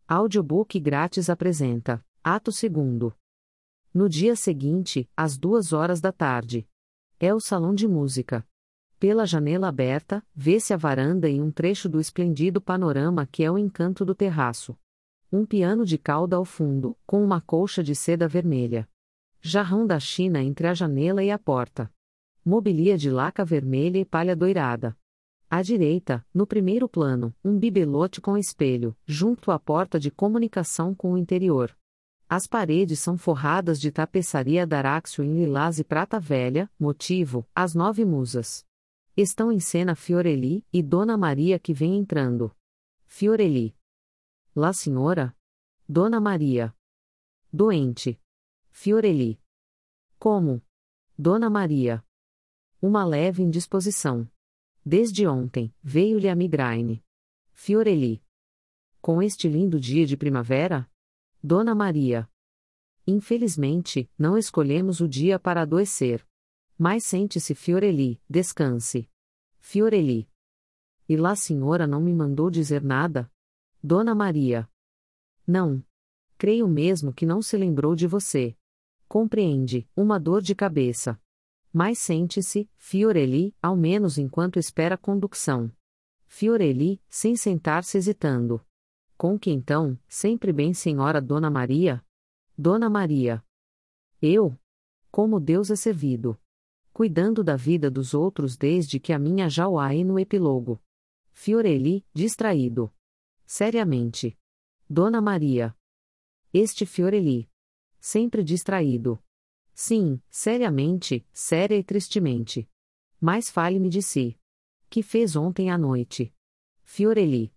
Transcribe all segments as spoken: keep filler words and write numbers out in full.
Audiobook grátis apresenta Ato segundo. No dia seguinte, às duas horas da tarde. É o salão de música. Pela janela aberta, vê-se a varanda e um trecho do esplêndido panorama que é o encanto do terraço. Um piano de cauda ao fundo, com uma colcha de seda vermelha. Jarrão da China entre a janela e a porta. Mobília de laca vermelha e palha doirada. À direita, no primeiro plano, um bibelote com espelho, junto à porta de comunicação com o interior. As paredes são forradas de tapeçaria daráxio em lilás e prata velha, motivo, as nove musas. Estão em cena Fiorelli e Dona Maria que vem entrando. Fiorelli. La Senhora? Dona Maria. Doente. Fiorelli. Como? Dona Maria. Uma leve indisposição. Desde ontem, veio-lhe a migraine. Fiorelli. Com este lindo dia de primavera? Dona Maria. Infelizmente, não escolhemos o dia para adoecer. Mas sente-se, Fiorelli, descanse. Fiorelli. E lá a senhora não me mandou dizer nada? Dona Maria. Não. Creio mesmo que não se lembrou de você. Compreende, uma dor de cabeça. Mas sente-se, Fiorelli, ao menos enquanto espera a condução. Fiorelli, sem sentar-se hesitando. Com que então, sempre bem senhora Dona Maria? Dona Maria. Eu? Como Deus é servido. Cuidando da vida dos outros desde que a minha já o há no epílogo. Fiorelli, distraído. Seriamente. Dona Maria. Este Fiorelli. Sempre distraído. Sim, seriamente, séria e tristemente. Mas fale-me de si. Que fez ontem à noite? Fiorelli.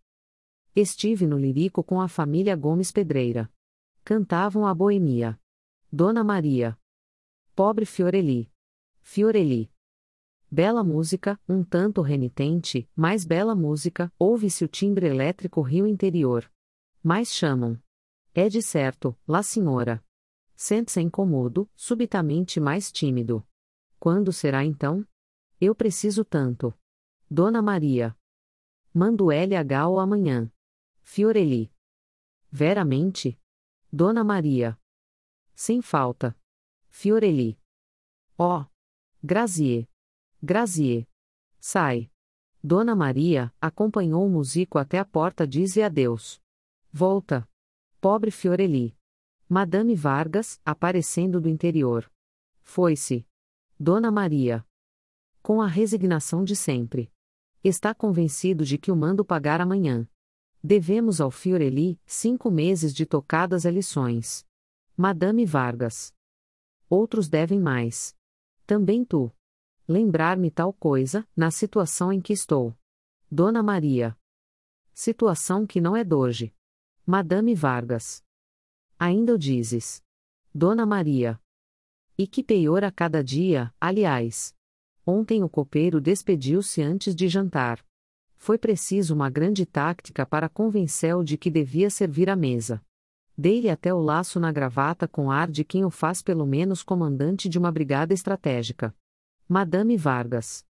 Estive no Lirico com a família Gomes Pedreira. Cantavam a boemia. Dona Maria. Pobre Fiorelli. Fiorelli. Bela música, um tanto renitente, mais bela música, ouve-se o timbre elétrico rio interior. Mas chamam. É de certo, La Senhora. Sente-se incômodo, subitamente mais tímido. Quando será então? Eu preciso tanto. Dona Maria. Mando L H O amanhã. Fiorelli. Veramente? Dona Maria. Sem falta. Fiorelli. Oh. Grazie. Grazie. Sai. Dona Maria acompanhou o músico até a porta, diz-lhe adeus. Volta. Pobre Fiorelli. Madame Vargas, aparecendo do interior. Foi-se. Dona Maria. Com a resignação de sempre. Está convencido de que o mando pagar amanhã. Devemos ao Fiorelli cinco meses de tocadas a lições. Madame Vargas. Outros devem mais. Também tu. Lembrar-me tal coisa, na situação em que estou. Dona Maria. Situação que não é doje. Madame Vargas. Ainda o dizes. Dona Maria. E que pior a cada dia, aliás. Ontem o copeiro despediu-se antes de jantar. Foi preciso uma grande tática para convencê-lo de que devia servir à mesa. Dei-lhe até o laço na gravata com ar de quem o faz pelo menos comandante de uma brigada estratégica. Madame Vargas.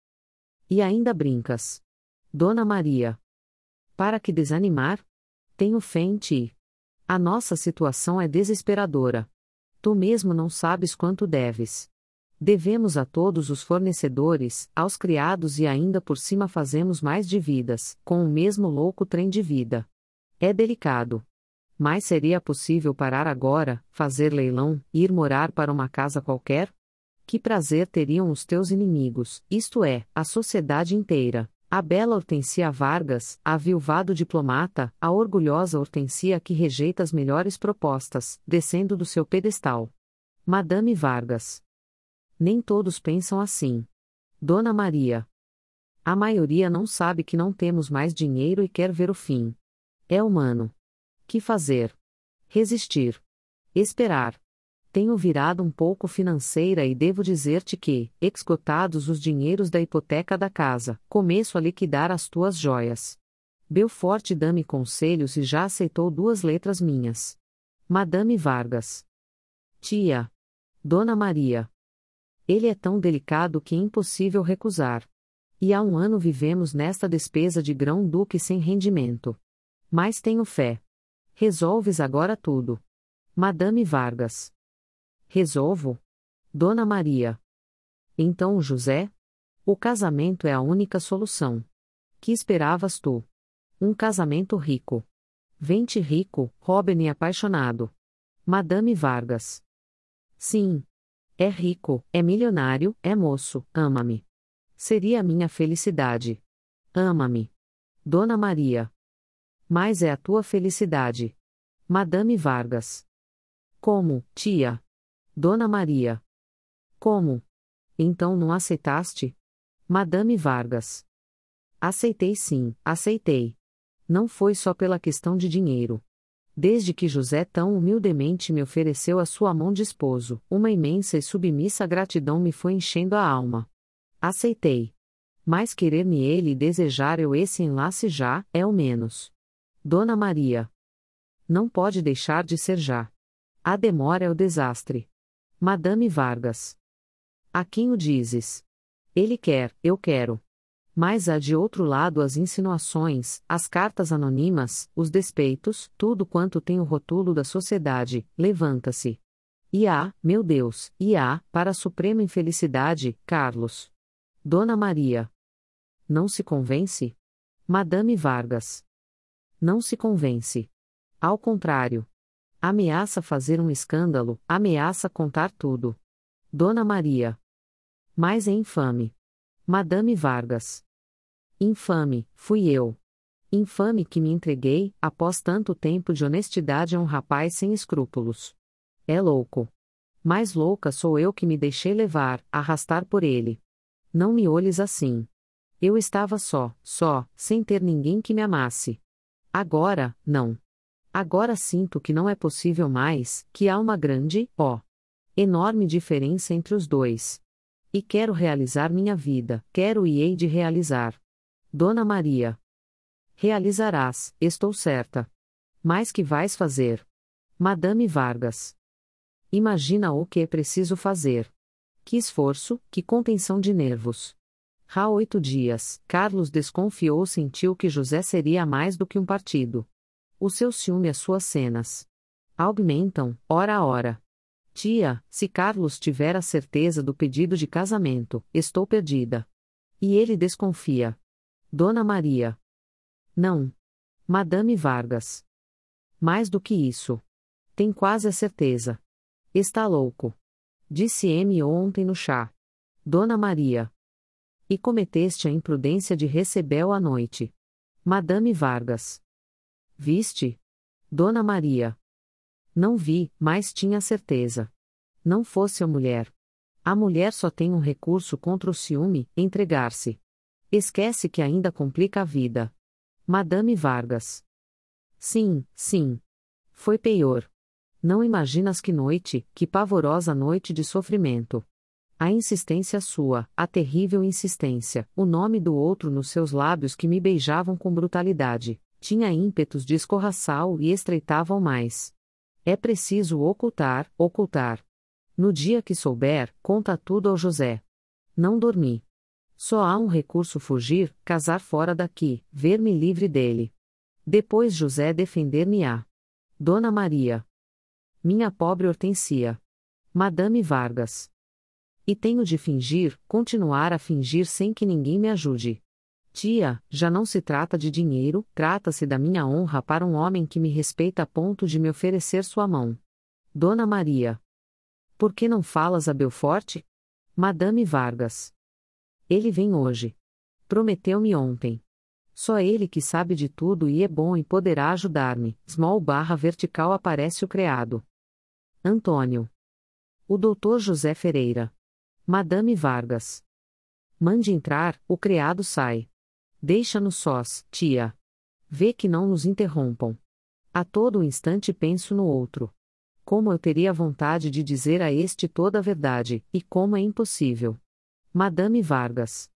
E ainda brincas. Dona Maria. Para que desanimar? Tenho fé em ti. A nossa situação é desesperadora. Tu mesmo não sabes quanto deves. Devemos a todos os fornecedores, aos criados e ainda por cima fazemos mais dívidas, com o mesmo louco trem de vida. É delicado. Mas seria possível parar agora, fazer leilão, ir morar para uma casa qualquer? Que prazer teriam os teus inimigos, isto é, a sociedade inteira. A bela Hortensia Vargas, a avilvado diplomata, a orgulhosa Hortensia que rejeita as melhores propostas, descendo do seu pedestal. Madame Vargas. Nem todos pensam assim. Dona Maria. A maioria não sabe que não temos mais dinheiro e quer ver o fim. É humano. Que fazer? Resistir. Esperar. Tenho virado um pouco financeira e devo dizer-te que, esgotados os dinheiros da hipoteca da casa, começo a liquidar as tuas joias. Belfort dá-me conselhos e já aceitou duas letras minhas. Madame Vargas. Tia. Dona Maria. Ele é tão delicado que é impossível recusar. E há um ano vivemos nesta despesa de grão-duque sem rendimento. Mas tenho fé. Resolves agora tudo. Madame Vargas. Resolvo. Dona Maria. Então o José? O casamento é a única solução. Que esperavas tu? Um casamento rico. Vente rico, Robin apaixonado. Madame Vargas. Sim. É rico, é milionário, é moço, ama-me. Seria a minha felicidade. Ama-me. Dona Maria. Mas é a tua felicidade. Madame Vargas. Como, tia? Dona Maria. Como? Então não aceitaste? Madame Vargas. Aceitei sim, aceitei. Não foi só pela questão de dinheiro. Desde que José tão humildemente me ofereceu a sua mão de esposo, uma imensa e submissa gratidão me foi enchendo a alma. Aceitei. Mas querer-me ele e desejar eu esse enlace já, é o menos. Dona Maria. Não pode deixar de ser já. A demora é o desastre. Madame Vargas. A quem o dizes? Ele quer, eu quero. Mas há de outro lado as insinuações, as cartas anônimas, os despeitos, tudo quanto tem o rótulo da sociedade, levanta-se. E há, meu Deus, e há, para a suprema infelicidade, Carlos. Dona Maria. Não se convence? Madame Vargas. Não se convence. Ao contrário. Ameaça fazer um escândalo, ameaça contar tudo. Dona Maria. Mas é infame. Madame Vargas. Infame, fui eu. Infame que me entreguei, após tanto tempo de honestidade a um rapaz sem escrúpulos. É louco. Mais louca sou eu que me deixei levar, arrastar por ele. Não me olhes assim. Eu estava só, só, sem ter ninguém que me amasse. Agora, não. Agora sinto que não é possível mais, que há uma grande, ó, enorme diferença entre os dois. E quero realizar minha vida, quero e hei de realizar. Dona Maria. Realizarás, estou certa. Mas que vais fazer? Madame Vargas. Imagina o que é preciso fazer. Que esforço, que contenção de nervos. Há oito dias, Carlos desconfiou, sentiu que José seria mais do que um partido. O seu ciúme, as suas cenas aumentam, hora a hora. Tia, se Carlos tiver a certeza do pedido de casamento, estou perdida. E ele desconfia. Dona Maria. Não. Madame Vargas. Mais do que isso. Tem quase a certeza. Está louco. Disse-me ontem no chá. Dona Maria. E cometeste a imprudência de recebê-lo à noite. Madame Vargas. Viste? Dona Maria. Não vi, mas tinha certeza. Não fosse a mulher. A mulher só tem um recurso contra o ciúme, entregar-se. Esquece que ainda complica a vida. Madame Vargas. Sim, sim. Foi pior. Não imaginas que noite, que pavorosa noite de sofrimento. A insistência sua, a terrível insistência, o nome do outro nos seus lábios que me beijavam com brutalidade, tinha ímpetos de escorraçá-lo e estreitavam mais. É preciso ocultar, ocultar. No dia que souber, conta tudo ao José. Não dormi. Só há um recurso: fugir, casar fora daqui, ver-me livre dele. Depois José defender-me-á. Dona Maria. Minha pobre Hortensia. Madame Vargas. E tenho de fingir, continuar a fingir sem que ninguém me ajude. Tia, já não se trata de dinheiro, trata-se da minha honra para um homem que me respeita a ponto de me oferecer sua mão. Dona Maria. Por que não falas a Belfort? Madame Vargas. Ele vem hoje. Prometeu-me ontem. Só ele que sabe de tudo e é bom e poderá ajudar-me. Small barra vertical aparece o criado. Antônio. O doutor José Ferreira. Madame Vargas. Mande entrar, o criado sai. Deixa-nos sós, tia. Vê que não nos interrompam. A todo instante penso no outro. Como eu teria vontade de dizer a este toda a verdade, e como é impossível. Madame Vargas.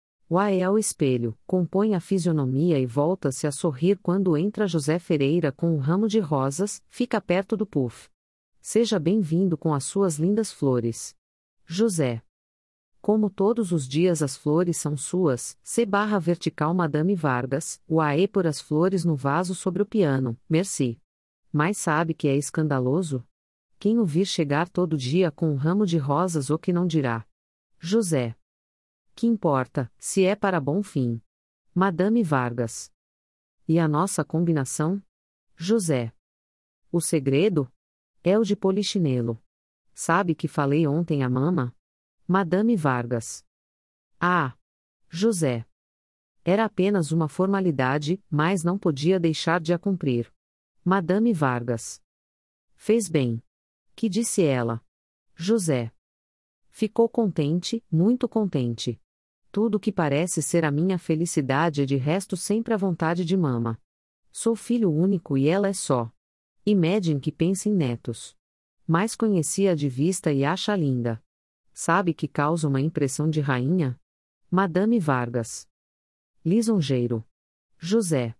Vai ao espelho, compõe a fisionomia e volta-se a sorrir quando entra José Ferreira com um ramo de rosas, fica perto do puff. Seja bem-vindo com as suas lindas flores. José. Como todos os dias as flores são suas, C barra vertical Madame Vargas, o A E por as flores no vaso sobre o piano, merci. Mas sabe que é escandaloso? Quem o vir chegar todo dia com um ramo de rosas o que não dirá? José. Que importa, se é para bom fim? Madame Vargas. E a nossa combinação? José. O segredo? É o de polichinelo. Sabe que falei ontem à mama? Madame Vargas. Ah! José. Era apenas uma formalidade, mas não podia deixar de a cumprir. Madame Vargas. Fez bem. Que disse ela? José. Ficou contente, muito contente. Tudo que parece ser a minha felicidade é de resto sempre a vontade de mama. Sou filho único e ela é só. E mede em que pensa em netos. Mas conhecia de vista e acha linda. Sabe que causa uma impressão de rainha? Madame Vargas. Lisonjeiro. José.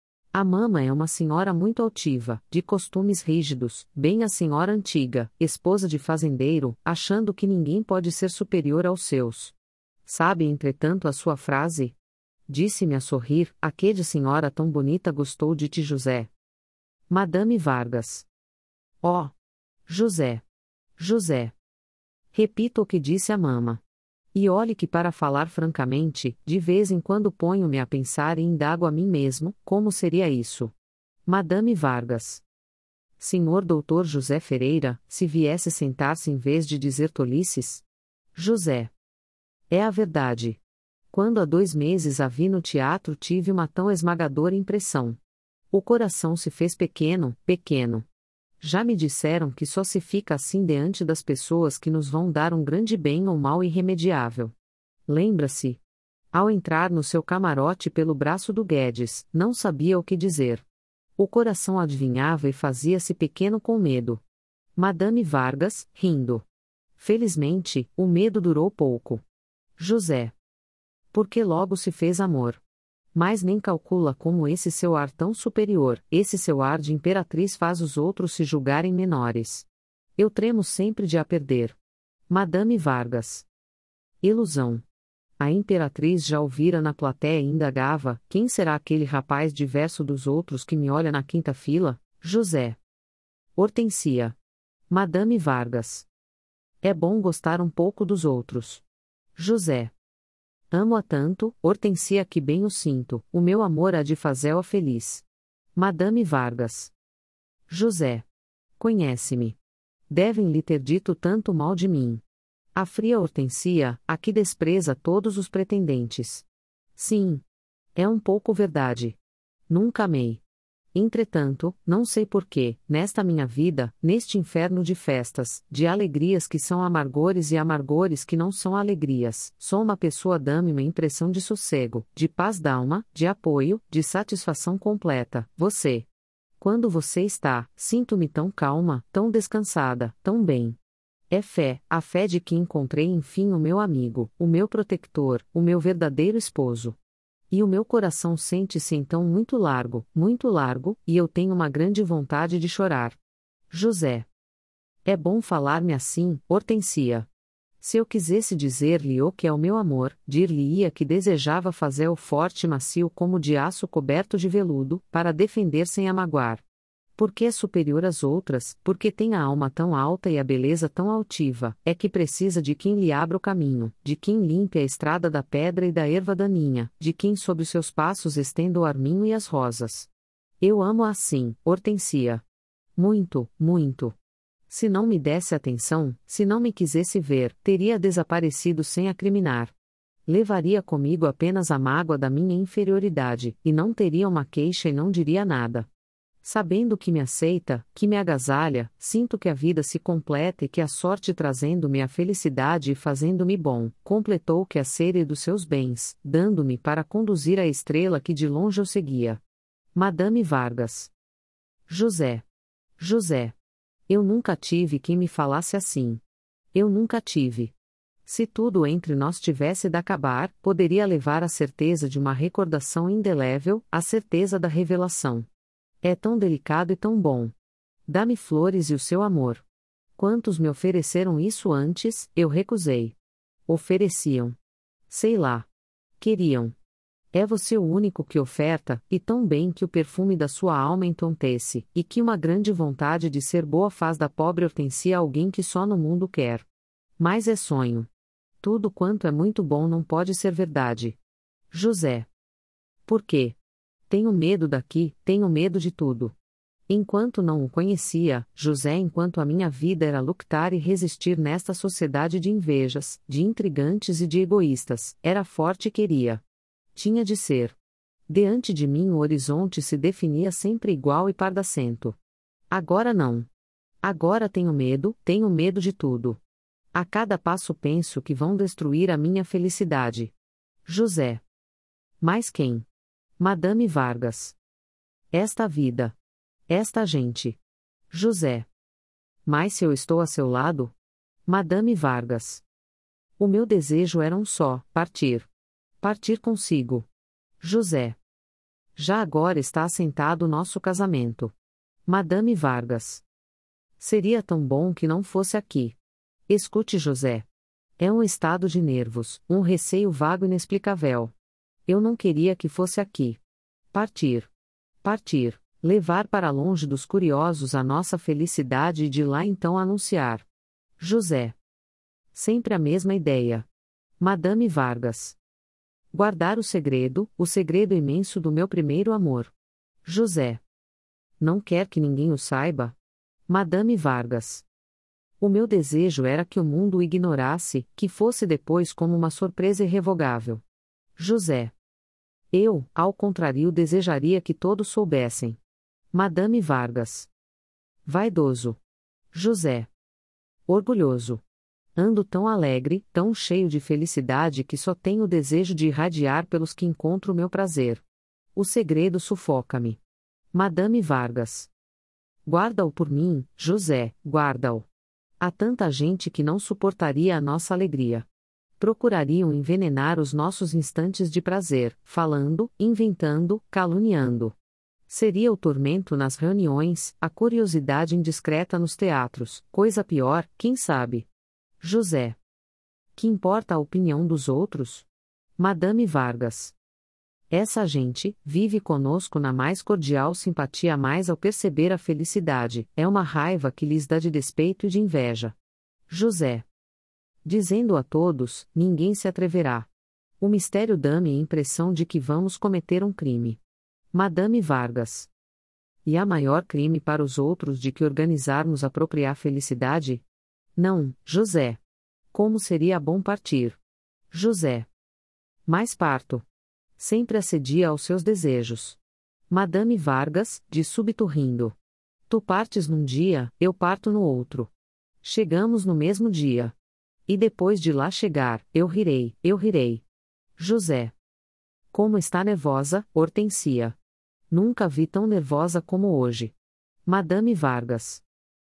A mama é uma senhora muito altiva, de costumes rígidos, bem a senhora antiga, esposa de fazendeiro, achando que ninguém pode ser superior aos seus. Sabe, entretanto, a sua frase? Disse-me a sorrir, aquele senhora tão bonita gostou de ti, José. Madame Vargas. Oh! José. José. Repito o que disse a mama. E olhe que, para falar francamente, de vez em quando ponho-me a pensar e indago a mim mesmo, como seria isso? Madame Vargas. Senhor doutor José Ferreira, se viesse sentar-se em vez de dizer tolices? José. É a verdade. Quando há dois meses a vi no teatro tive uma tão esmagadora impressão. O coração se fez pequeno, pequeno. Já me disseram que só se fica assim diante das pessoas que nos vão dar um grande bem ou mal irremediável. Lembra-se? Ao entrar no seu camarote pelo braço do Guedes, não sabia o que dizer. O coração adivinhava e fazia-se pequeno com medo. Madame Vargas, rindo. Felizmente, o medo durou pouco. José. Porque logo se fez amor. Mas nem calcula como esse seu ar tão superior, esse seu ar de imperatriz faz os outros se julgarem menores. Eu tremo sempre de a perder. Madame Vargas. Ilusão. A imperatriz já ouvira na platéia e indagava, quem será aquele rapaz diverso dos outros que me olha na quinta fila? José. Hortensia. Madame Vargas. É bom gostar um pouco dos outros. José. Amo-a tanto, Hortensia, que bem o sinto, o meu amor há de fazê-la feliz. Madame Vargas. José. Conhece-me. Devem-lhe ter dito tanto mal de mim. A fria Hortensia, a que despreza todos os pretendentes. Sim. É um pouco verdade. Nunca amei. Entretanto, não sei porquê, nesta minha vida, neste inferno de festas, de alegrias que são amargores e amargores que não são alegrias, sou uma pessoa, dá-me uma impressão de sossego, de paz d'alma, de apoio, de satisfação completa, você. Quando você está, sinto-me tão calma, tão descansada, tão bem. É fé, a fé de que encontrei enfim o meu amigo, o meu protector, o meu verdadeiro esposo. E o meu coração sente-se então muito largo, muito largo, e eu tenho uma grande vontade de chorar. José. É bom falar-me assim, Hortensia. Se eu quisesse dizer-lhe o que é o meu amor, dir-lhe-ia que desejava fazer-o forte e macio como de aço coberto de veludo, para defender sem a magoar. Porque é superior às outras, porque tem a alma tão alta e a beleza tão altiva, é que precisa de quem lhe abra o caminho, de quem limpe a estrada da pedra e da erva daninha, de quem sob os seus passos estenda o arminho e as rosas. Eu amo assim, Hortensia. Muito, muito. Se não me desse atenção, se não me quisesse ver, teria desaparecido sem acriminar. Levaria comigo apenas a mágoa da minha inferioridade, e não teria uma queixa e não diria nada. Sabendo que me aceita, que me agasalha, sinto que a vida se completa e que a sorte trazendo-me a felicidade e fazendo-me bom, completou que a série dos seus bens, dando-me para conduzir a estrela que de longe eu seguia. Madame Vargas. José. José. Eu nunca tive quem me falasse assim. Eu nunca tive. Se tudo entre nós tivesse de acabar, poderia levar à certeza de uma recordação indelével, à certeza da revelação. É tão delicado e tão bom. Dá-me flores e o seu amor. Quantos me ofereceram isso antes, eu recusei. Ofereciam. Sei lá. Queriam. É você o único que oferta, e tão bem que o perfume da sua alma entontece, e que uma grande vontade de ser boa faz da pobre Hortensia alguém que só no mundo quer. Mas é sonho. Tudo quanto é muito bom não pode ser verdade. José. Por quê? Tenho medo daqui, tenho medo de tudo. Enquanto não o conhecia, José, enquanto a minha vida era lutar e resistir nesta sociedade de invejas, de intrigantes e de egoístas, era forte e queria. Tinha de ser. Diante de mim o horizonte se definia sempre igual e pardacento. Agora não. Agora tenho medo, tenho medo de tudo. A cada passo penso que vão destruir a minha felicidade. José. Mas quem? Madame Vargas. Esta vida. Esta gente. José. Mas se eu estou a seu lado? Madame Vargas. O meu desejo era um só: partir. Partir consigo. José. Já agora está assentado nosso casamento. Madame Vargas. Seria tão bom que não fosse aqui. Escute, José. É um estado de nervos, um receio vago inexplicável. Eu não queria que fosse aqui. Partir. Partir. Levar para longe dos curiosos a nossa felicidade e de lá então anunciar. José. Sempre a mesma ideia. Madame Vargas. Guardar o segredo, o segredo imenso do meu primeiro amor. José. Não quer que ninguém o saiba? Madame Vargas. O meu desejo era que o mundo o ignorasse, que fosse depois como uma surpresa irrevogável. José. Eu, ao contrário, desejaria que todos soubessem. Madame Vargas. Vaidoso. José. Orgulhoso. Ando tão alegre, tão cheio de felicidade que só tenho o desejo de irradiar pelos que encontro o meu prazer. O segredo sufoca-me. Madame Vargas. Guarda-o por mim, José, guarda-o. Há tanta gente que não suportaria a nossa alegria. Procurariam envenenar os nossos instantes de prazer, falando, inventando, caluniando. Seria o tormento nas reuniões, a curiosidade indiscreta nos teatros, coisa pior, quem sabe. José. Que importa a opinião dos outros? Madame Vargas. Essa gente vive conosco na mais cordial simpatia, mais ao perceber a felicidade, é uma raiva que lhes dá de despeito e de inveja. José. Dizendo a todos, ninguém se atreverá. O mistério dá-me a impressão de que vamos cometer um crime. Madame Vargas. E há maior crime para os outros de que organizarmos apropriar felicidade? Não, José. Como seria bom partir? José. Mas parto. Sempre acedia aos seus desejos. Madame Vargas, de súbito rindo. Tu partes num dia, eu parto no outro. Chegamos no mesmo dia. E depois de lá chegar, eu rirei, eu rirei. José. Como está nervosa, Hortensia. Nunca vi tão nervosa como hoje. Madame Vargas.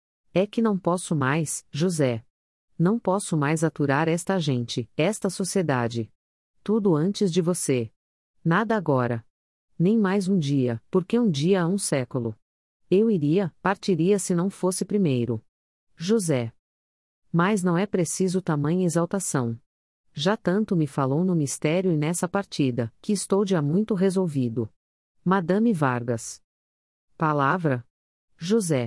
É que não posso mais, José. Não posso mais aturar esta gente, esta sociedade. Tudo antes de você. Nada agora. Nem mais um dia, porque um dia há um século. Eu iria, partiria se não fosse primeiro. José. Mas não é preciso tamanha exaltação. Já tanto me falou no mistério e nessa partida, que estou de há muito resolvido. Madame Vargas. Palavra? José.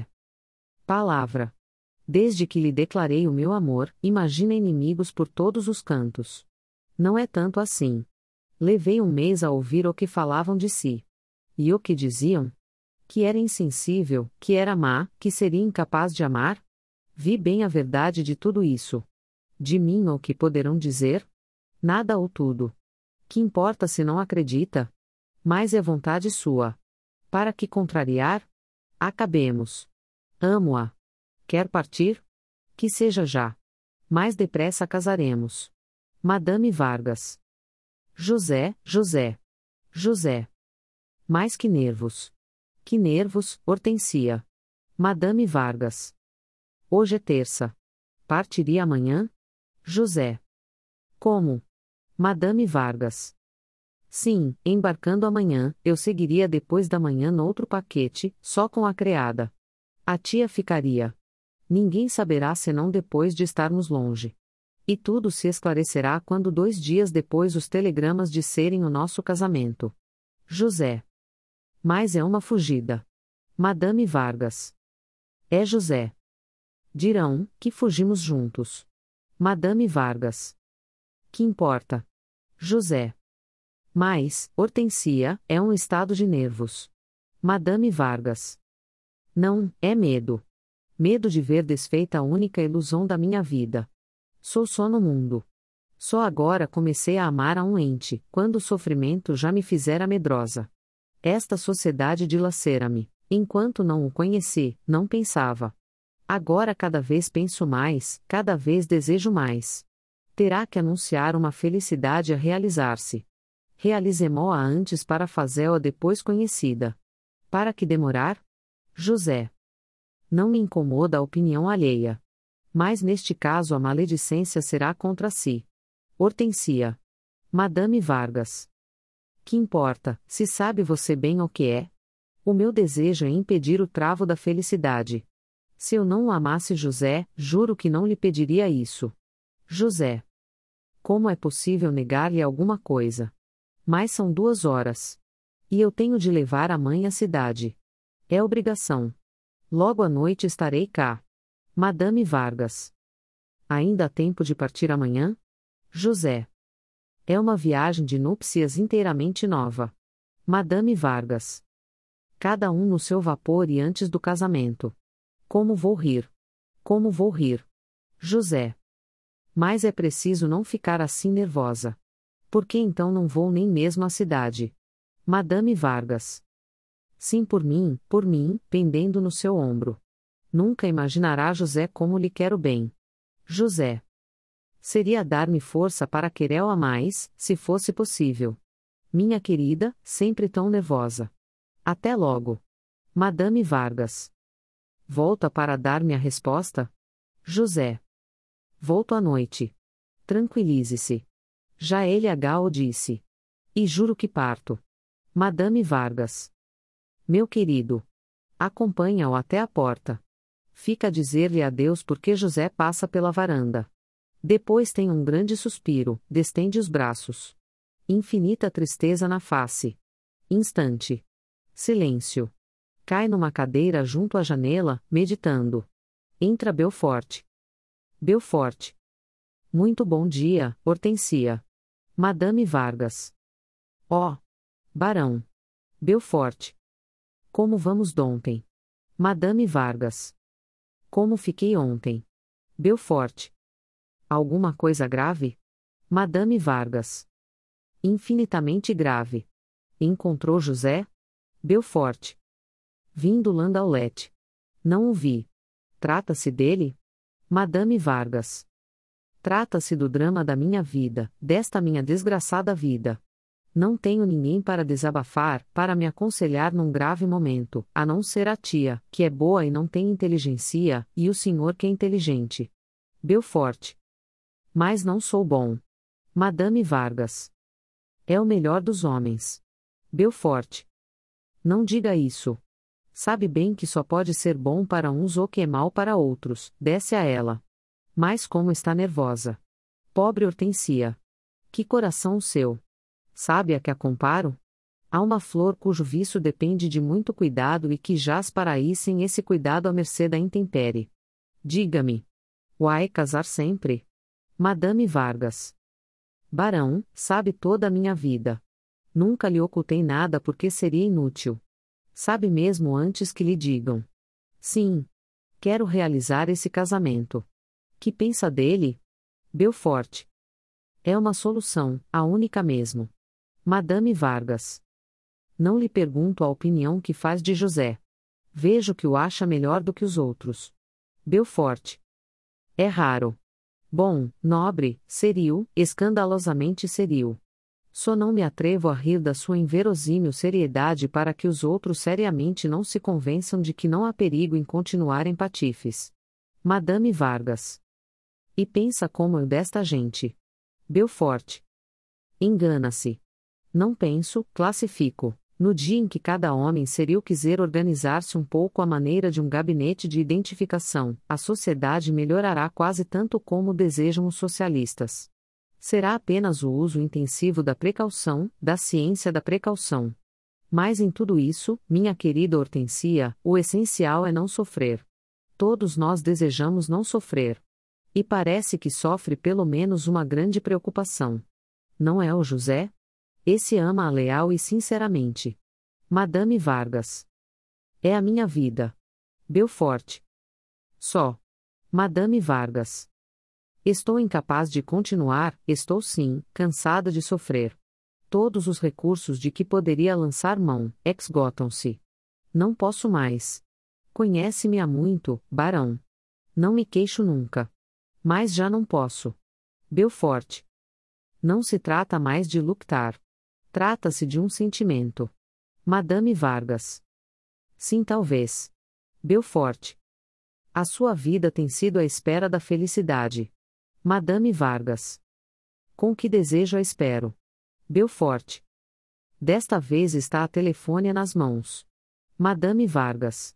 Palavra. Desde que lhe declarei o meu amor, imagina inimigos por todos os cantos. Não é tanto assim. Levei um mês a ouvir o que falavam de si. E o que diziam? Que era insensível, que era má, que seria incapaz de amar? Vi bem a verdade de tudo isso. De mim o que poderão dizer? Nada ou tudo. Que importa se não acredita? Mas é vontade sua. Para que contrariar? Acabemos. Amo-a. Quer partir? Que seja já. Mais depressa casaremos. Madame Vargas. José, José. José. Mais que nervos. Que nervos, Hortensia. Madame Vargas. Hoje é terça. Partiria amanhã? José. Como? Madame Vargas. Sim, embarcando amanhã, eu seguiria depois da manhã noutro paquete, só com a criada. A tia ficaria. Ninguém saberá senão depois de estarmos longe. E tudo se esclarecerá quando dois dias depois os telegramas disserem o nosso casamento. José. Mas é uma fugida. Madame Vargas. É José. Dirão, que fugimos juntos. Madame Vargas. Que importa? José. Mas, Hortensia, é um estado de nervos. Madame Vargas. Não, é medo. Medo de ver desfeita a única ilusão da minha vida. Sou só no mundo. Só agora comecei a amar a um ente, quando o sofrimento já me fizera medrosa. Esta sociedade dilacera-me. Enquanto não o conheci, não pensava. Agora cada vez penso mais, cada vez desejo mais. Terá que anunciar uma felicidade a realizar-se. Realizemo-a antes para fazê-la depois conhecida. Para que demorar? José. Não me incomoda a opinião alheia. Mas neste caso a maledicência será contra si. Hortensia. Madame Vargas. Que importa, se sabe você bem o que é? O meu desejo é impedir o travo da felicidade. Se eu não o amasse José, juro que não lhe pediria isso. José. Como é possível negar-lhe alguma coisa? Mas são duas horas. E eu tenho de levar a mãe à cidade. É obrigação. Logo à noite estarei cá. Madame Vargas. Ainda há tempo de partir amanhã? José. É uma viagem de núpcias inteiramente nova. Madame Vargas. Cada um no seu vapor e antes do casamento. Como vou rir. Como vou rir. José. Mas é preciso não ficar assim nervosa. Por que então não vou nem mesmo à cidade? Madame Vargas. Sim, por mim, por mim, pendendo no seu ombro. Nunca imaginará José como lhe quero bem. José. Seria dar-me força para querê-la mais, se fosse possível. Minha querida, sempre tão nervosa. Até logo. Madame Vargas. Volta para dar-me a resposta? José. Volto à noite. Tranquilize-se. Já ele H o disse. E juro que parto. Madame Vargas. Meu querido. Acompanha-o até a porta. Fica a dizer-lhe adeus porque José passa pela varanda. Depois tem um grande suspiro, destende os braços. Infinita tristeza na face. Instante. Silêncio. Cai numa cadeira junto à janela, meditando. Entra Belfort. Belfort. Muito bom dia, Hortensia. Madame Vargas. Ó. Oh, Barão. Belfort. Como vamos d'ontem? Madame Vargas. Como fiquei ontem? Belfort. Alguma coisa grave? Madame Vargas. Infinitamente grave. Encontrou José? Belfort. Vim do Landaulete. Não o vi. Trata-se dele? Madame Vargas. Trata-se do drama da minha vida, desta minha desgraçada vida. Não tenho ninguém para desabafar, para me aconselhar num grave momento, a não ser a tia, que é boa e não tem inteligência, e o senhor que é inteligente. Belfort. Mas não sou bom. Madame Vargas. É o melhor dos homens. Belfort. Não diga isso. Sabe bem que só pode ser bom para uns ou que é mal para outros, desce a ela. Mas como está nervosa. Pobre Hortensia. Que coração o seu. Sabe a que a comparo? Há uma flor cujo viço depende de muito cuidado e que jaz para aí sem esse cuidado à mercê da intempérie. Diga-me. Uai, casar sempre? Madame Vargas. Barão, sabe toda a minha vida. Nunca lhe ocultei nada porque seria inútil. Sabe mesmo antes que lhe digam. Sim. Quero realizar esse casamento. Que pensa dele? Belfort. É uma solução, a única mesmo. Madame Vargas. Não lhe pergunto a opinião que faz de José. Vejo que o acha melhor do que os outros. Belfort. É raro. Bom, nobre, serio, escandalosamente serio. Só não me atrevo a rir da sua inverossímil seriedade para que os outros seriamente não se convençam de que não há perigo em continuarem patifes. Madame Vargas. E pensa como eu desta gente. Belfort. Engana-se. Não penso, classifico. No dia em que cada homem seria o quiser organizar-se um pouco à maneira de um gabinete de identificação, a sociedade melhorará quase tanto como desejam os socialistas. Será apenas o uso intensivo da precaução, da ciência da precaução. Mas em tudo isso, minha querida Hortensia, o essencial é não sofrer. Todos nós desejamos não sofrer. E parece que sofre pelo menos uma grande preocupação. Não é o José? Esse ama-a leal e sinceramente. Madame Vargas. É a minha vida. Belfort. Só. Madame Vargas. Estou incapaz de continuar, estou sim, cansada de sofrer. Todos os recursos de que poderia lançar mão, esgotam-se. Não posso mais. Conhece-me há muito, barão. Não me queixo nunca. Mas já não posso. Belfort. Não se trata mais de lutar. Trata-se de um sentimento. Madame Vargas. Sim, talvez. Belfort. A sua vida tem sido a espera da felicidade. Madame Vargas. Com que desejo a espero. Belfort. Desta vez está a telefone nas mãos. Madame Vargas.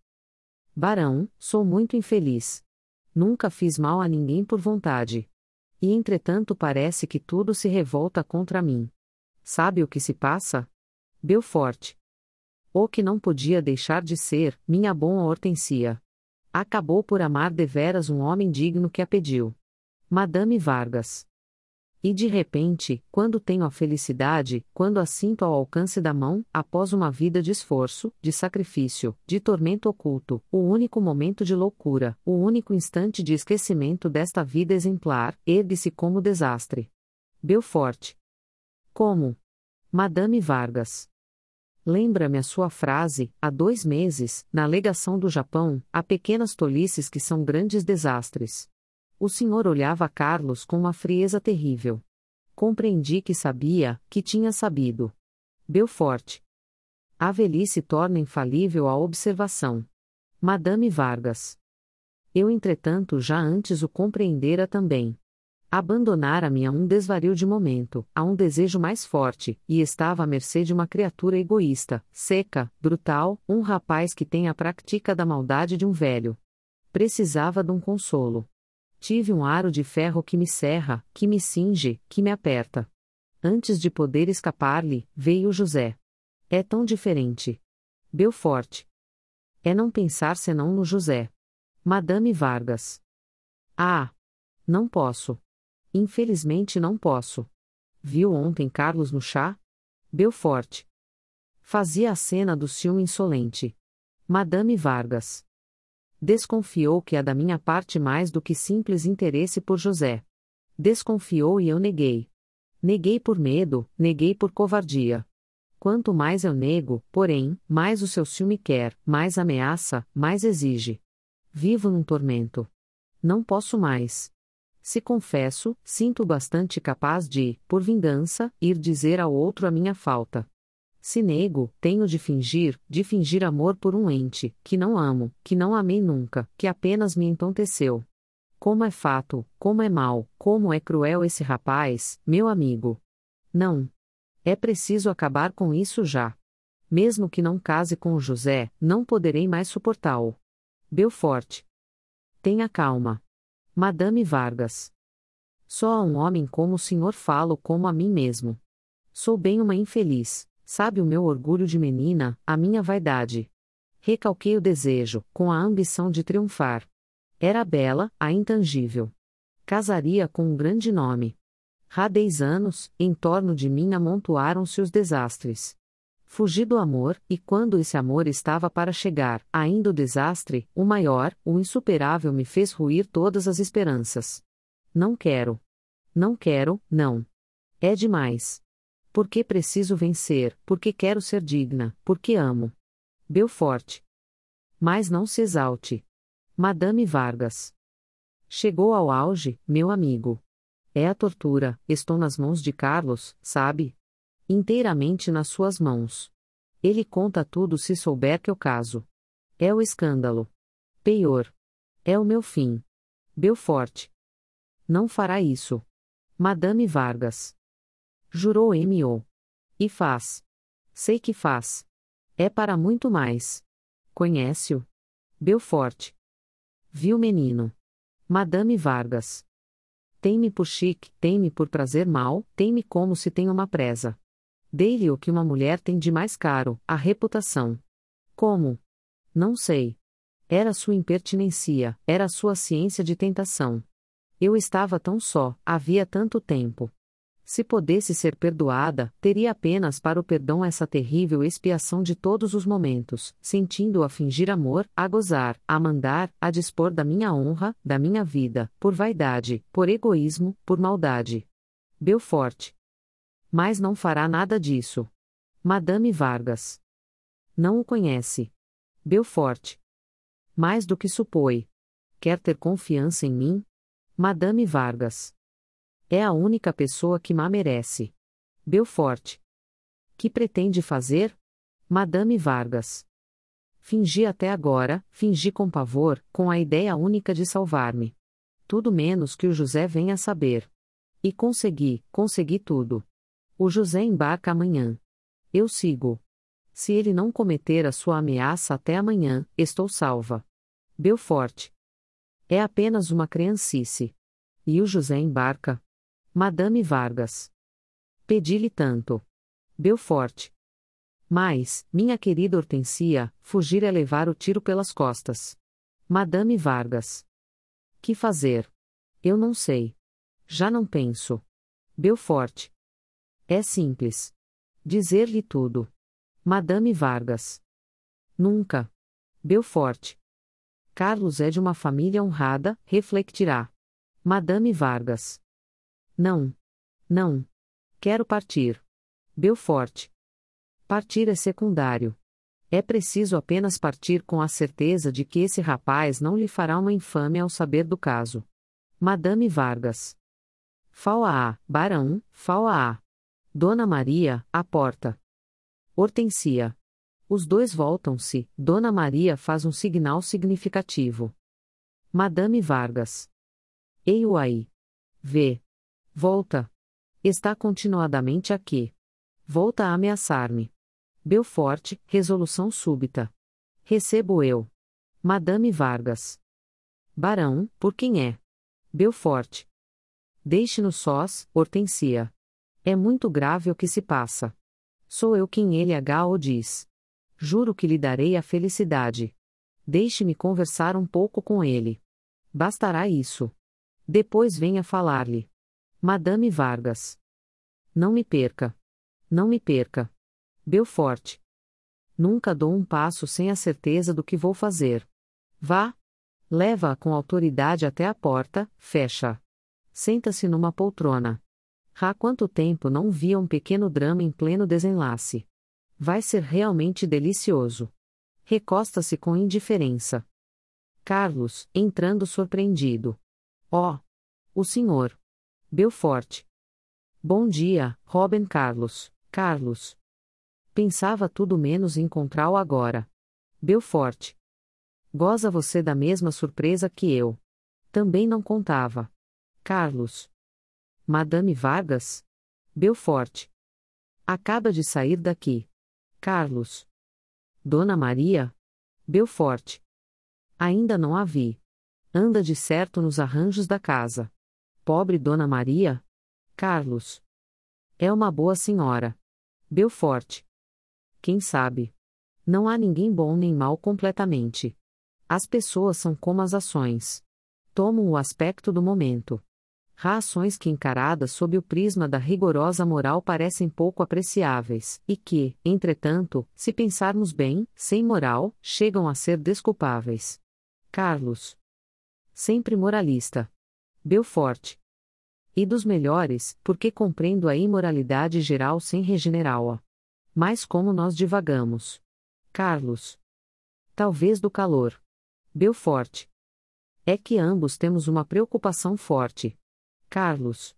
Barão, sou muito infeliz. Nunca fiz mal a ninguém por vontade. E entretanto parece que tudo se revolta contra mim. Sabe o que se passa? Belfort. O que não podia deixar de ser, minha boa Hortensia. Acabou por amar deveras um homem digno que a pediu. Madame Vargas. E de repente, quando tenho a felicidade, quando a sinto ao alcance da mão, após uma vida de esforço, de sacrifício, de tormento oculto, o único momento de loucura, o único instante de esquecimento desta vida exemplar, ergue-se como desastre. Belfort. Como? Madame Vargas. Lembra-me a sua frase, há dois meses, na legação do Japão, há pequenas tolices que são grandes desastres. O senhor olhava Carlos com uma frieza terrível. Compreendi que sabia, que tinha sabido. Belfort. A velhice torna infalível a observação. Madame Vargas. Eu entretanto já antes o compreendera também. Abandonara-me a um desvario de momento, a um desejo mais forte, e estava à mercê de uma criatura egoísta, seca, brutal, um rapaz que tem a prática da maldade de um velho. Precisava de um consolo. Tive um aro de ferro que me cerra, que me cinge, que me aperta. Antes de poder escapar-lhe, veio José. É tão diferente. Belfort. É não pensar senão no José. Madame Vargas. Ah! Não posso. Infelizmente não posso. Viu ontem Carlos no chá? Belfort. Fazia a cena do ciúme insolente. Madame Vargas. Desconfiou que há da minha parte mais do que simples interesse por José. Desconfiou e eu neguei. Neguei por medo, neguei por covardia. Quanto mais eu nego, porém, mais o seu ciúme quer, mais ameaça, mais exige. Vivo num tormento. Não posso mais. Se confesso, sinto bastante capaz de, por vingança, ir dizer ao outro a minha falta. Se nego, tenho de fingir, de fingir amor por um ente, que não amo, que não amei nunca, que apenas me entonteceu. Como é fato, como é mau, como é cruel esse rapaz, meu amigo. Não. É preciso acabar com isso já. Mesmo que não case com o José, não poderei mais suportá-lo. Belfort. Tenha calma. Madame Vargas. Só a um homem como o senhor falo como a mim mesmo. Sou bem uma infeliz, sabe o meu orgulho de menina, a minha vaidade. Recalquei o desejo, com a ambição de triunfar. Era bela, a intangível. Casaria com um grande nome. Há dez anos, em torno de mim amontoaram-se os desastres. Fugi do amor, e quando esse amor estava para chegar, ainda o desastre, o maior, o insuperável me fez ruir todas as esperanças. Não quero. Não quero, não. É demais. Porque preciso vencer, porque quero ser digna, porque amo. Belfort. Mas não se exalte. Madame Vargas. Chegou ao auge, meu amigo. É a tortura, estou nas mãos de Carlos, sabe? Inteiramente nas suas mãos. Ele conta tudo se souber que eu caso. É o escândalo. Pior. É o meu fim. Belfort. Não fará isso. Madame Vargas. Jurou M O. E faz. Sei que faz. É para muito mais. Conhece-o? Belfort. Viu, menino? Madame Vargas. Tem-me por chique, tem-me por prazer mal, tem-me como se tem uma presa. Dei-lhe o que uma mulher tem de mais caro, a reputação. Como? Não sei. Era sua impertinência, era sua ciência de tentação. Eu estava tão só, havia tanto tempo. Se pudesse ser perdoada, teria apenas para o perdão essa terrível expiação de todos os momentos, sentindo a fingir amor, a gozar, a mandar, a dispor da minha honra, da minha vida, por vaidade, por egoísmo, por maldade. Belfort. Mas não fará nada disso. Madame Vargas. Não o conhece. Belfort. Mais do que supõe. Quer ter confiança em mim? Madame Vargas. É a única pessoa que me merece. Belfort. Que pretende fazer? Madame Vargas. Fingi até agora, fingi com pavor, com a ideia única de salvar-me. Tudo menos que o José venha saber. E consegui, consegui tudo. O José embarca amanhã. Eu sigo. Se ele não cometer a sua ameaça até amanhã, estou salva. Belfort. É apenas uma criancice. E o José embarca. Madame Vargas. Pedi-lhe tanto. Belfort. Mas, minha querida Hortensia, fugir é levar o tiro pelas costas. Madame Vargas. Que fazer? Eu não sei. Já não penso. Belfort. É simples. Dizer-lhe tudo. Madame Vargas. Nunca. Belfort. Carlos é de uma família honrada, refletirá. Madame Vargas. Não. Não. Quero partir. Belfort. Partir é secundário. É preciso apenas partir com a certeza de que esse rapaz não lhe fará uma infâmia ao saber do caso. Madame Vargas. Fala-a, barão, fala-a. Dona Maria, à porta. Hortensia. Os dois voltam-se, Dona Maria faz um sinal significativo. Madame Vargas. Ei-o aí. Vê. Volta. Está continuadamente aqui. Volta a ameaçar-me. Belfort, resolução súbita. Recebo eu. Madame Vargas. Barão, por quem é? Belfort. Deixe-nos sós, Hortensia. É muito grave o que se passa. Sou eu quem ele H o diz. Juro que lhe darei a felicidade. Deixe-me conversar um pouco com ele. Bastará isso. Depois venha falar-lhe. Madame Vargas. Não me perca. Não me perca. Belfort. Nunca dou um passo sem a certeza do que vou fazer. Vá. Leva-a com autoridade até a porta, fecha. Senta-se numa poltrona. Há quanto tempo não via um pequeno drama em pleno desenlace. Vai ser realmente delicioso. Recosta-se com indiferença. Carlos, entrando surpreendido. Oh! O senhor. Belfort. Bom dia, Robin Carlos. Carlos. Pensava tudo menos encontrá-lo agora. Belfort. Goza você da mesma surpresa que eu. Também não contava. Carlos. Madame Vargas? Belfort. Acaba de sair daqui. Carlos. Dona Maria? Belfort. Ainda não a vi. Anda de certo nos arranjos da casa. Pobre Dona Maria? Carlos. É uma boa senhora. Belfort. Quem sabe? Não há ninguém bom nem mau completamente. As pessoas são como as ações. Tomam o aspecto do momento. Há ações que, encaradas sob o prisma da rigorosa moral, parecem pouco apreciáveis, e que, entretanto, se pensarmos bem, sem moral, chegam a ser desculpáveis. Carlos. Sempre moralista. Belfort. E dos melhores, porque compreendo a imoralidade geral sem regenerá-la. Mas como nós divagamos. Carlos. Talvez do calor. Belfort. É que ambos temos uma preocupação forte. Carlos.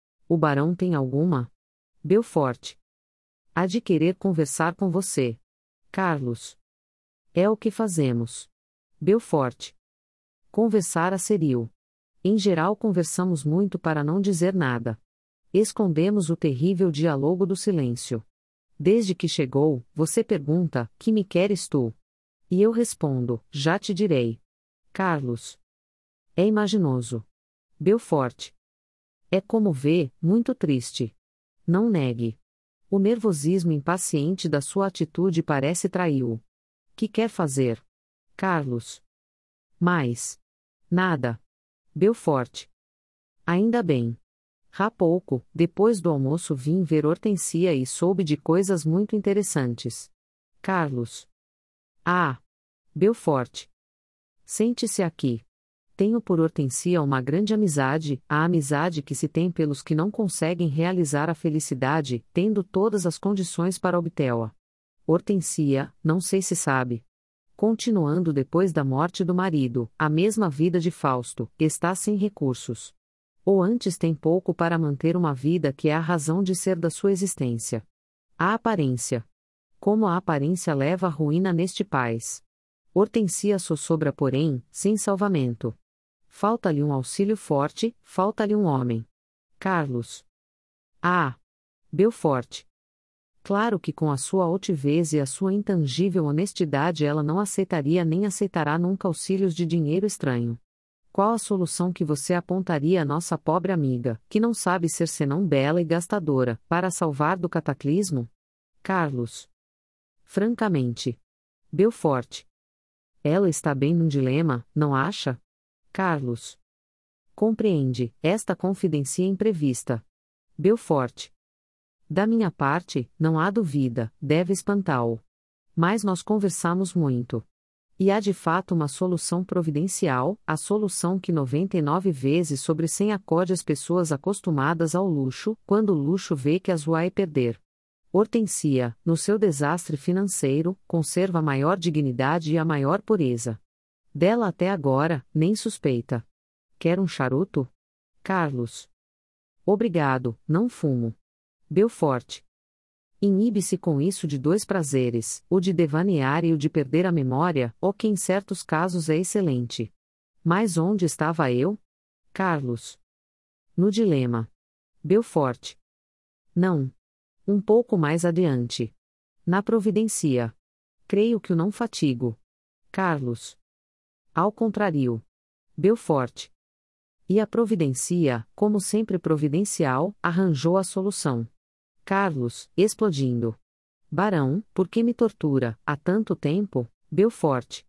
O barão tem alguma? Belfort. Há de querer conversar com você. Carlos. É o que fazemos. Belfort. Conversar a serio. Em geral conversamos muito para não dizer nada. Escondemos o terrível diálogo do silêncio. Desde que chegou, você pergunta: que me queres tu? E eu respondo: já te direi. Carlos. É imaginoso. Belfort. É como vê, muito triste. Não negue. O nervosismo impaciente da sua atitude parece traí-o. Que quer fazer? Carlos. Mais. Nada. Belfort. Ainda bem. Há pouco, depois do almoço, vim ver Hortensia e soube de coisas muito interessantes. Carlos. Ah. Belfort. Sente-se aqui. Tenho por Hortensia uma grande amizade, a amizade que se tem pelos que não conseguem realizar a felicidade, tendo todas as condições para obtê-la. Hortensia, não sei se sabe. Continuando depois da morte do marido, a mesma vida de Fausto, está sem recursos. Ou antes tem pouco para manter uma vida que é a razão de ser da sua existência. A aparência. Como a aparência leva à ruína neste país. Hortensia sossobra, porém, sem salvamento. Falta-lhe um auxílio forte, falta-lhe um homem. Carlos. Ah! Belfort. Claro que com a sua altivez e a sua intangível honestidade ela não aceitaria nem aceitará nunca auxílios de dinheiro estranho. Qual a solução que você apontaria à nossa pobre amiga, que não sabe ser senão bela e gastadora, para salvar do cataclismo? Carlos. Francamente. Belfort. Ela está bem num dilema, não acha? Carlos. Compreende, esta confidência imprevista. Belfort. Da minha parte, não há dúvida, deve espantá-lo. Mas nós conversamos muito. E há de fato uma solução providencial, a solução que noventa e nove vezes sobre cem acode as pessoas acostumadas ao luxo, quando o luxo vê que as vai perder. Hortensia, no seu desastre financeiro, conserva a maior dignidade e a maior pureza. Dela até agora, nem suspeita. Quer um charuto? Carlos. Obrigado, não fumo. Belfort. Inibe-se com isso de dois prazeres, o de devanear e o de perder a memória, o que em certos casos é excelente. Mas onde estava eu? Carlos. No dilema. Belfort. Não. Um pouco mais adiante. Na providencia. Creio que o não fatigo. Carlos. Ao contrário. Belfort. E a providencia, como sempre providencial, arranjou a solução. Carlos, explodindo. Barão, por que me tortura, há tanto tempo? Belfort.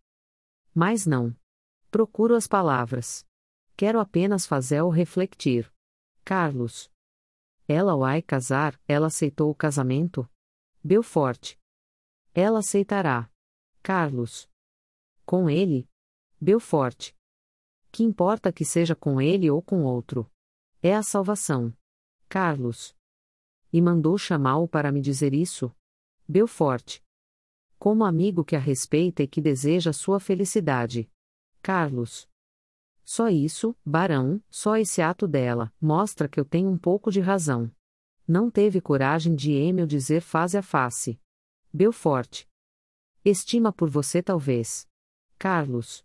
Mas não. Procuro as palavras. Quero apenas fazê-lo refletir. Carlos. Ela vai casar, ela aceitou o casamento? Belfort. Ela aceitará. Carlos. Com ele? Belfort. Que importa que seja com ele ou com outro? É a salvação. Carlos. E mandou chamá-lo para me dizer isso? Belfort. Como amigo que a respeita e que deseja sua felicidade. Carlos. Só isso, barão, só esse ato dela, mostra que eu tenho um pouco de razão. Não teve coragem de Emil dizer face a face. Belfort. Estima por você talvez. Carlos.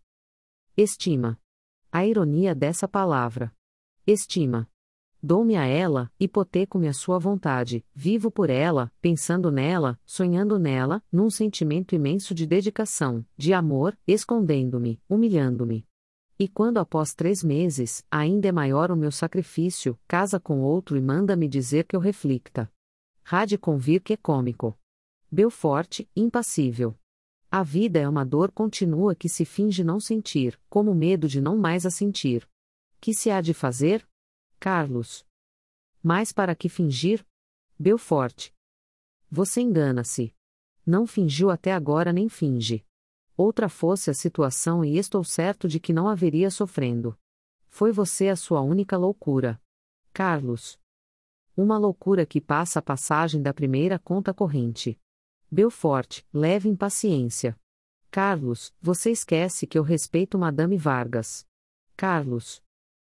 Estima. A ironia dessa palavra. Estima. Dou-me a ela, hipoteco-me a sua vontade, vivo por ela, pensando nela, sonhando nela, num sentimento imenso de dedicação, de amor, escondendo-me, humilhando-me. E quando após três meses, ainda é maior o meu sacrifício, casa com outro e manda-me dizer que eu reflicta. Há de convir que é cômico. Belfort, impassível. A vida é uma dor contínua que se finge não sentir, como medo de não mais a sentir. Que se há de fazer? Carlos. Mas para que fingir? Belfort. Você engana-se. Não fingiu até agora nem finge. Outra fosse a situação e estou certo de que não haveria sofrendo. Foi você a sua única loucura. Carlos. Uma loucura que passa a passagem da primeira conta corrente. Belfort, leve impaciência. Carlos, você esquece que eu respeito Madame Vargas. Carlos.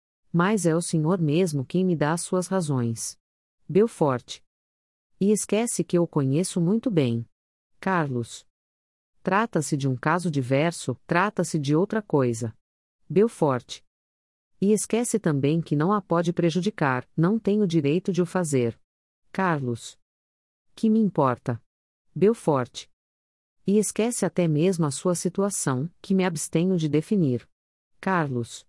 Mas é o senhor mesmo quem me dá as suas razões. Belfort. E esquece que eu o conheço muito bem. Carlos. Trata-se de um caso diverso, trata-se de outra coisa. Belfort. E esquece também que não a pode prejudicar, não tem o direito de o fazer. Carlos. Que me importa? Belfort. E esquece até mesmo a sua situação, que me abstenho de definir. Carlos.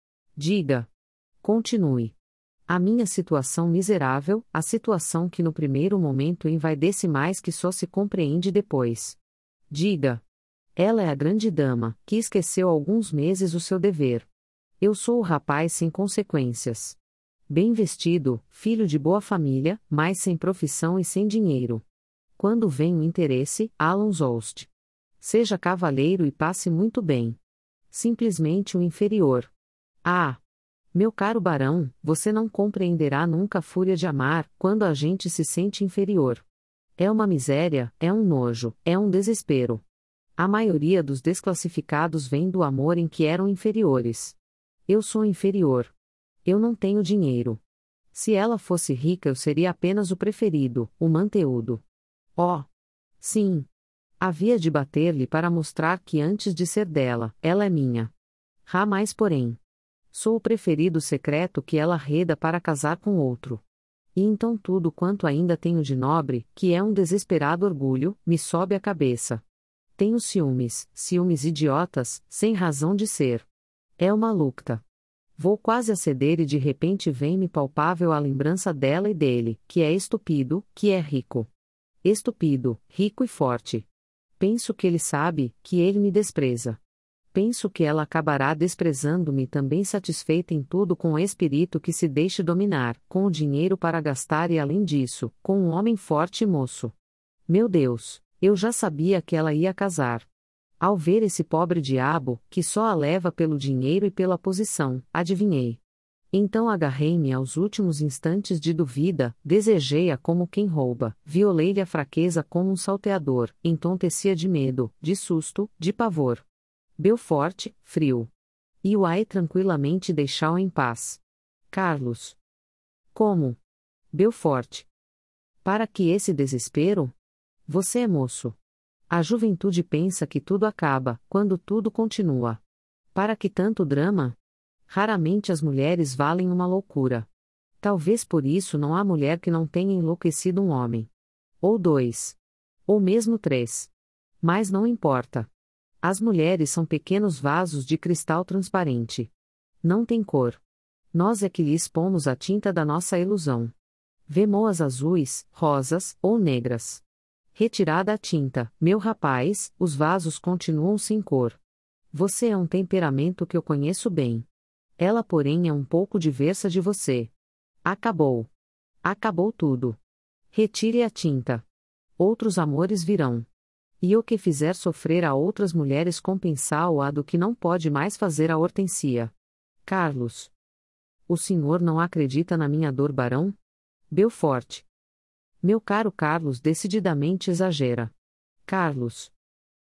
Diga. Continue. A minha situação miserável, a situação que no primeiro momento envaidece mais que só se compreende depois. Diga. Ela é a grande dama, que esqueceu há alguns meses o seu dever. Eu sou o rapaz sem consequências. Bem vestido, filho de boa família, mas sem profissão e sem dinheiro. Quando vem o interesse, Alan Zost. Seja cavalheiro e passe muito bem. Simplesmente o inferior. Ah! Meu caro barão, você não compreenderá nunca a fúria de amar, quando a gente se sente inferior. É uma miséria, é um nojo, é um desespero. A maioria dos desclassificados vem do amor em que eram inferiores. Eu sou inferior. Eu não tenho dinheiro. Se ela fosse rica eu seria apenas o preferido, o manteúdo. Oh! Sim! Havia de bater-lhe para mostrar que antes de ser dela, ela é minha. Jamais porém. Sou o preferido secreto que ela arreda para casar com outro. E então tudo quanto ainda tenho de nobre, que é um desesperado orgulho, me sobe à cabeça. Tenho ciúmes, ciúmes idiotas, sem razão de ser. É uma lucta. Vou quase a ceder e de repente vem-me palpável a lembrança dela e dele, que é estúpido, que é rico. Estúpido, rico e forte. Penso que ele sabe, que ele me despreza. Penso que ela acabará desprezando-me também satisfeita em tudo com o espírito que se deixe dominar, com o dinheiro para gastar e além disso, com um homem forte e moço. Meu Deus, eu já sabia que ela ia casar. Ao ver esse pobre diabo, que só a leva pelo dinheiro e pela posição, adivinhei. Então agarrei-me aos últimos instantes de dúvida, desejei-a como quem rouba, violei-lhe a fraqueza como um salteador, entontecia de medo, de susto, de pavor. Belfort, frio. E o ai tranquilamente deixá-o em paz. Carlos. Como? Belfort. Para que esse desespero? Você é moço. A juventude pensa que tudo acaba, quando tudo continua. Para que tanto drama? Raramente as mulheres valem uma loucura. Talvez por isso não há mulher que não tenha enlouquecido um homem. Ou dois. Ou mesmo três. Mas não importa. As mulheres são pequenos vasos de cristal transparente. Não tem cor. Nós é que lhe expomos a tinta da nossa ilusão. Vê moas azuis, rosas, ou negras. Retirada a tinta, meu rapaz, os vasos continuam sem cor. Você é um temperamento que eu conheço bem. Ela, porém, é um pouco diversa de você. Acabou. Acabou tudo. Retire a tinta. Outros amores virão. E o que fizer sofrer a outras mulheres compensá-o-á do que não pode mais fazer a Hortensia. Carlos. O senhor não acredita na minha dor, barão? Belfort. Meu caro Carlos decididamente exagera. Carlos.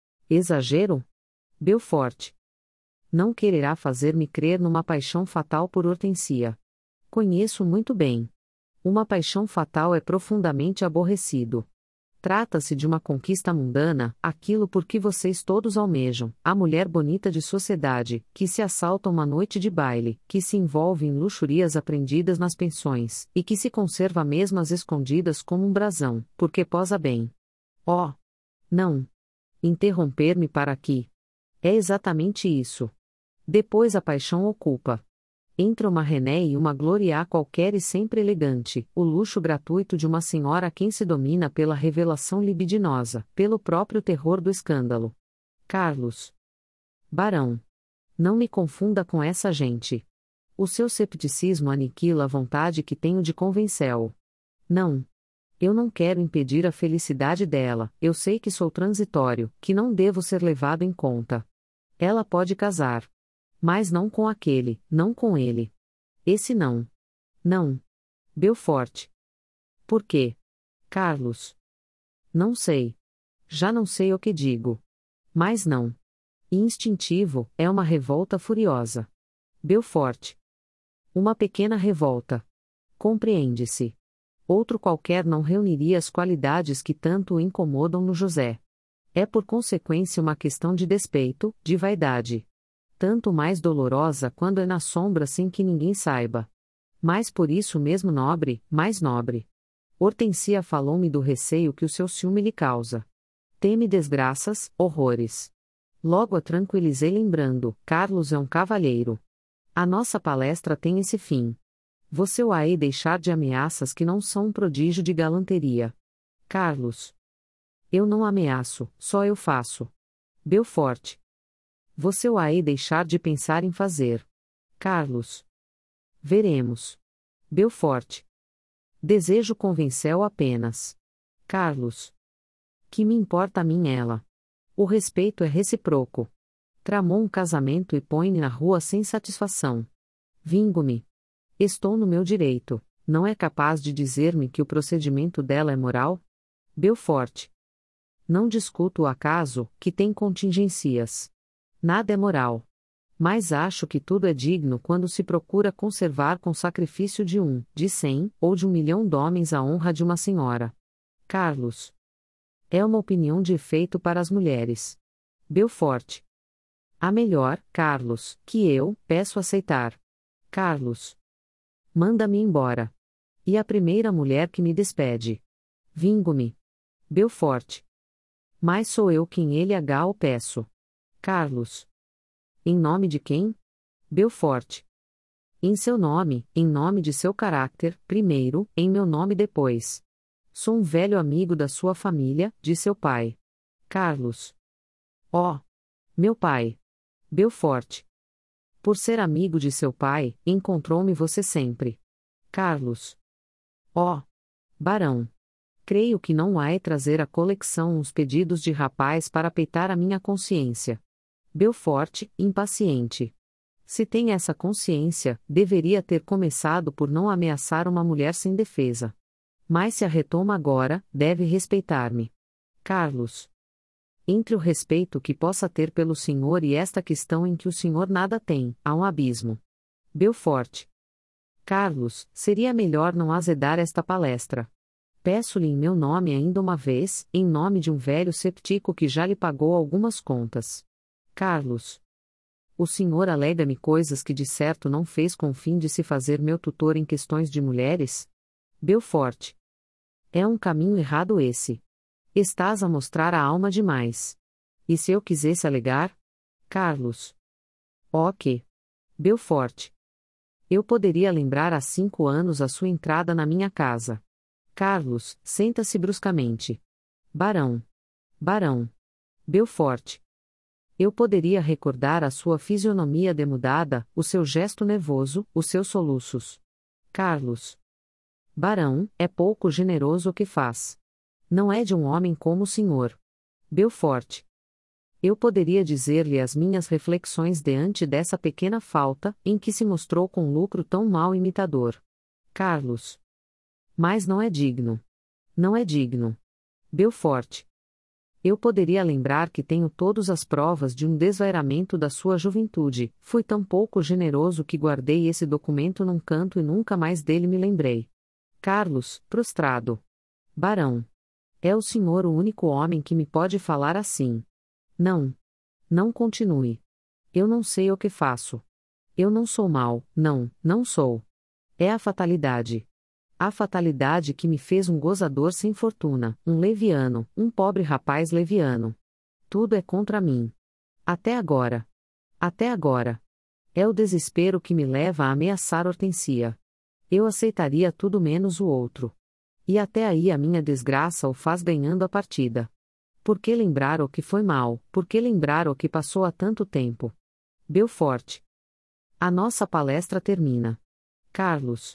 Exagero? Belfort. Não quererá fazer-me crer numa paixão fatal por Hortensia. Conheço muito bem. Uma paixão fatal é profundamente aborrecido. Trata-se de uma conquista mundana, aquilo por que vocês todos almejam, a mulher bonita de sociedade, que se assalta uma noite de baile, que se envolve em luxurias aprendidas nas pensões, e que se conserva mesmo às escondidas como um brasão, porque posa bem. Oh! Não! Interromper-me para aqui. É exatamente isso. Depois a paixão ocupa. Entra uma René e uma Gloria qualquer e sempre elegante, o luxo gratuito de uma senhora a quem se domina pela revelação libidinosa, pelo próprio terror do escândalo. Carlos. Barão. Não me confunda com essa gente. O seu cepticismo aniquila a vontade que tenho de convencê-lo. Não. Eu não quero impedir a felicidade dela, eu sei que sou transitório, que não devo ser levado em conta. Ela pode casar. Mas não com aquele, não com ele. Esse não. Não. Belfort. Por quê? Carlos. Não sei. Já não sei o que digo. Mas não. Instintivo, é uma revolta furiosa. Belfort. Uma pequena revolta. Compreende-se. Outro qualquer não reuniria as qualidades que tanto o incomodam no José. É por consequência uma questão de despeito, de vaidade. Tanto mais dolorosa quando é na sombra sem que ninguém saiba. Mas por isso mesmo nobre, mais nobre. Hortensia falou-me do receio que o seu ciúme lhe causa. Teme desgraças, horrores. Logo a tranquilizei lembrando, Carlos é um cavalheiro. A nossa palestra tem esse fim. Você o hei deixar de ameaças que não são um prodígio de galanteria. Carlos. Eu não ameaço, só eu faço. Belfort. Você o hei deixar de pensar em fazer. Carlos. Veremos. Belfort. Desejo convencê-o apenas. Carlos. Que me importa a mim ela? O respeito é recíproco. Tramou um casamento e põe-me na rua sem satisfação. Vingo-me. Estou no meu direito, não é capaz de dizer-me que o procedimento dela é moral? Belfort. Não discuto o acaso, que tem contingências. Nada é moral. Mas acho que tudo é digno quando se procura conservar com sacrifício de um, de cem, ou de um milhão de homens a honra de uma senhora. Carlos. É uma opinião de efeito para as mulheres. Belfort. A melhor, Carlos, que eu, peço aceitar. Carlos. Manda-me embora. E a primeira mulher que me despede. Vingo-me. Belfort. Mas sou eu quem ele h o peço. Carlos. Em nome de quem? Belfort. Em seu nome, em nome de seu caráter, primeiro, em meu nome depois. Sou um velho amigo da sua família, de seu pai. Carlos. Oh! Meu pai. Belfort. Por ser amigo de seu pai, encontrou-me você sempre. Carlos. Oh! Barão. Creio que não há é trazer à coleção os pedidos de rapaz para peitar a minha consciência. Belfort, impaciente. Se tem essa consciência, deveria ter começado por não ameaçar uma mulher sem defesa. Mas se a retoma agora, deve respeitar-me. Carlos. Entre o respeito que possa ter pelo senhor e esta questão em que o senhor nada tem, há um abismo. Belfort. Carlos, seria melhor não azedar esta palestra. Peço-lhe em meu nome ainda uma vez, em nome de um velho séptico que já lhe pagou algumas contas. Carlos. O senhor alega-me coisas que de certo não fez com o fim de se fazer meu tutor em questões de mulheres? Belfort. É um caminho errado esse. Estás a mostrar a alma demais. E se eu quisesse alegar? Carlos. Ok. Belfort. Eu poderia lembrar há cinco anos a sua entrada na minha casa. Carlos, senta-se bruscamente. Barão. Barão. Belfort. Eu poderia recordar a sua fisionomia demudada, o seu gesto nervoso, os seus soluços. Carlos. Barão, é pouco generoso o que faz. Não é de um homem como o senhor. Belfort. Eu poderia dizer-lhe as minhas reflexões diante dessa pequena falta, em que se mostrou com lucro tão mau imitador. Carlos. Mas não é digno. Não é digno. Belfort. Eu poderia lembrar que tenho todas as provas de um desvairamento da sua juventude, fui tão pouco generoso que guardei esse documento num canto e nunca mais dele me lembrei. Carlos, prostrado. Barão. É o senhor o único homem que me pode falar assim. Não. Não continue. Eu não sei o que faço. Eu não sou mau, não, não sou. É a fatalidade. A fatalidade que me fez um gozador sem fortuna, um leviano, um pobre rapaz leviano. Tudo é contra mim. Até agora. Até agora. É o desespero que me leva a ameaçar Hortensia. Eu aceitaria tudo menos o outro. E até aí a minha desgraça o faz ganhando a partida. Por que lembrar o que foi mal, por que lembrar o que passou há tanto tempo? Belfort. A nossa palestra termina. Carlos.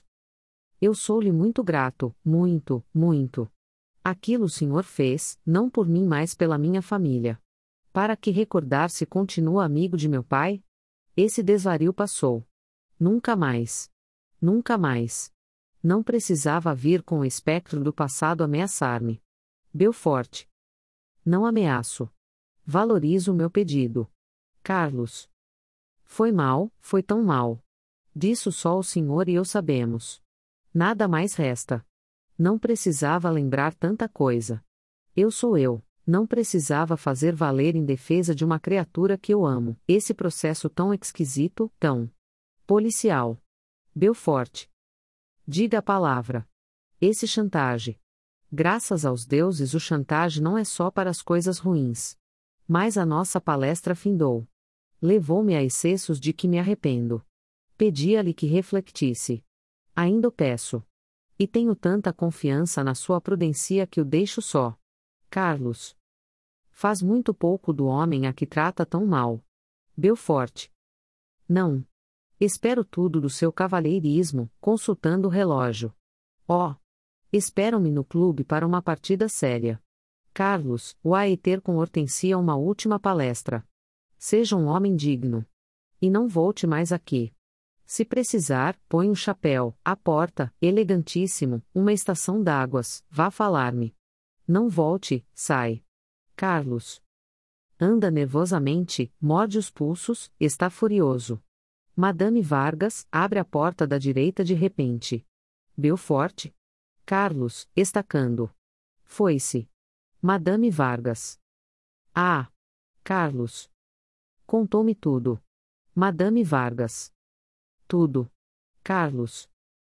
Eu sou-lhe muito grato, muito, muito. Aquilo o senhor fez, não por mim mas pela minha família. Para que recordar-se continua amigo de meu pai? Esse desvario passou. Nunca mais. Nunca mais. Não precisava vir com o espectro do passado ameaçar-me. Belfort. Não ameaço. Valorizo o meu pedido. Carlos. Foi mal, foi tão mal. Disso só o senhor e eu sabemos. Nada mais resta. Não precisava lembrar tanta coisa. Eu sou eu, não precisava fazer valer em defesa de uma criatura que eu amo, esse processo tão esquisito, tão policial. Belfort. Diga a palavra. Esse chantage. Graças aos deuses, o chantage não é só para as coisas ruins. Mas a nossa palestra findou. Levou-me a excessos de que me arrependo. Pedia-lhe que refletisse. Ainda o peço. E tenho tanta confiança na sua prudência que o deixo só. Carlos. Faz muito pouco do homem a que trata tão mal. Belfort. Não. Espero tudo do seu cavalheirismo, consultando o relógio. Oh! Esperam-me no clube para uma partida séria. Carlos, o e ter com Hortensia uma última palestra. Seja um homem digno. E não volte mais aqui. Se precisar, põe um chapéu, à porta, elegantíssimo, uma estação d'águas, vá falar-me. Não volte, sai. Carlos. Anda nervosamente, morde os pulsos, está furioso. Madame Vargas, abre a porta da direita de repente. Belfort. Carlos, estacando. Foi-se. Madame Vargas. Ah! Carlos. Contou-me tudo. Madame Vargas. Tudo. Carlos.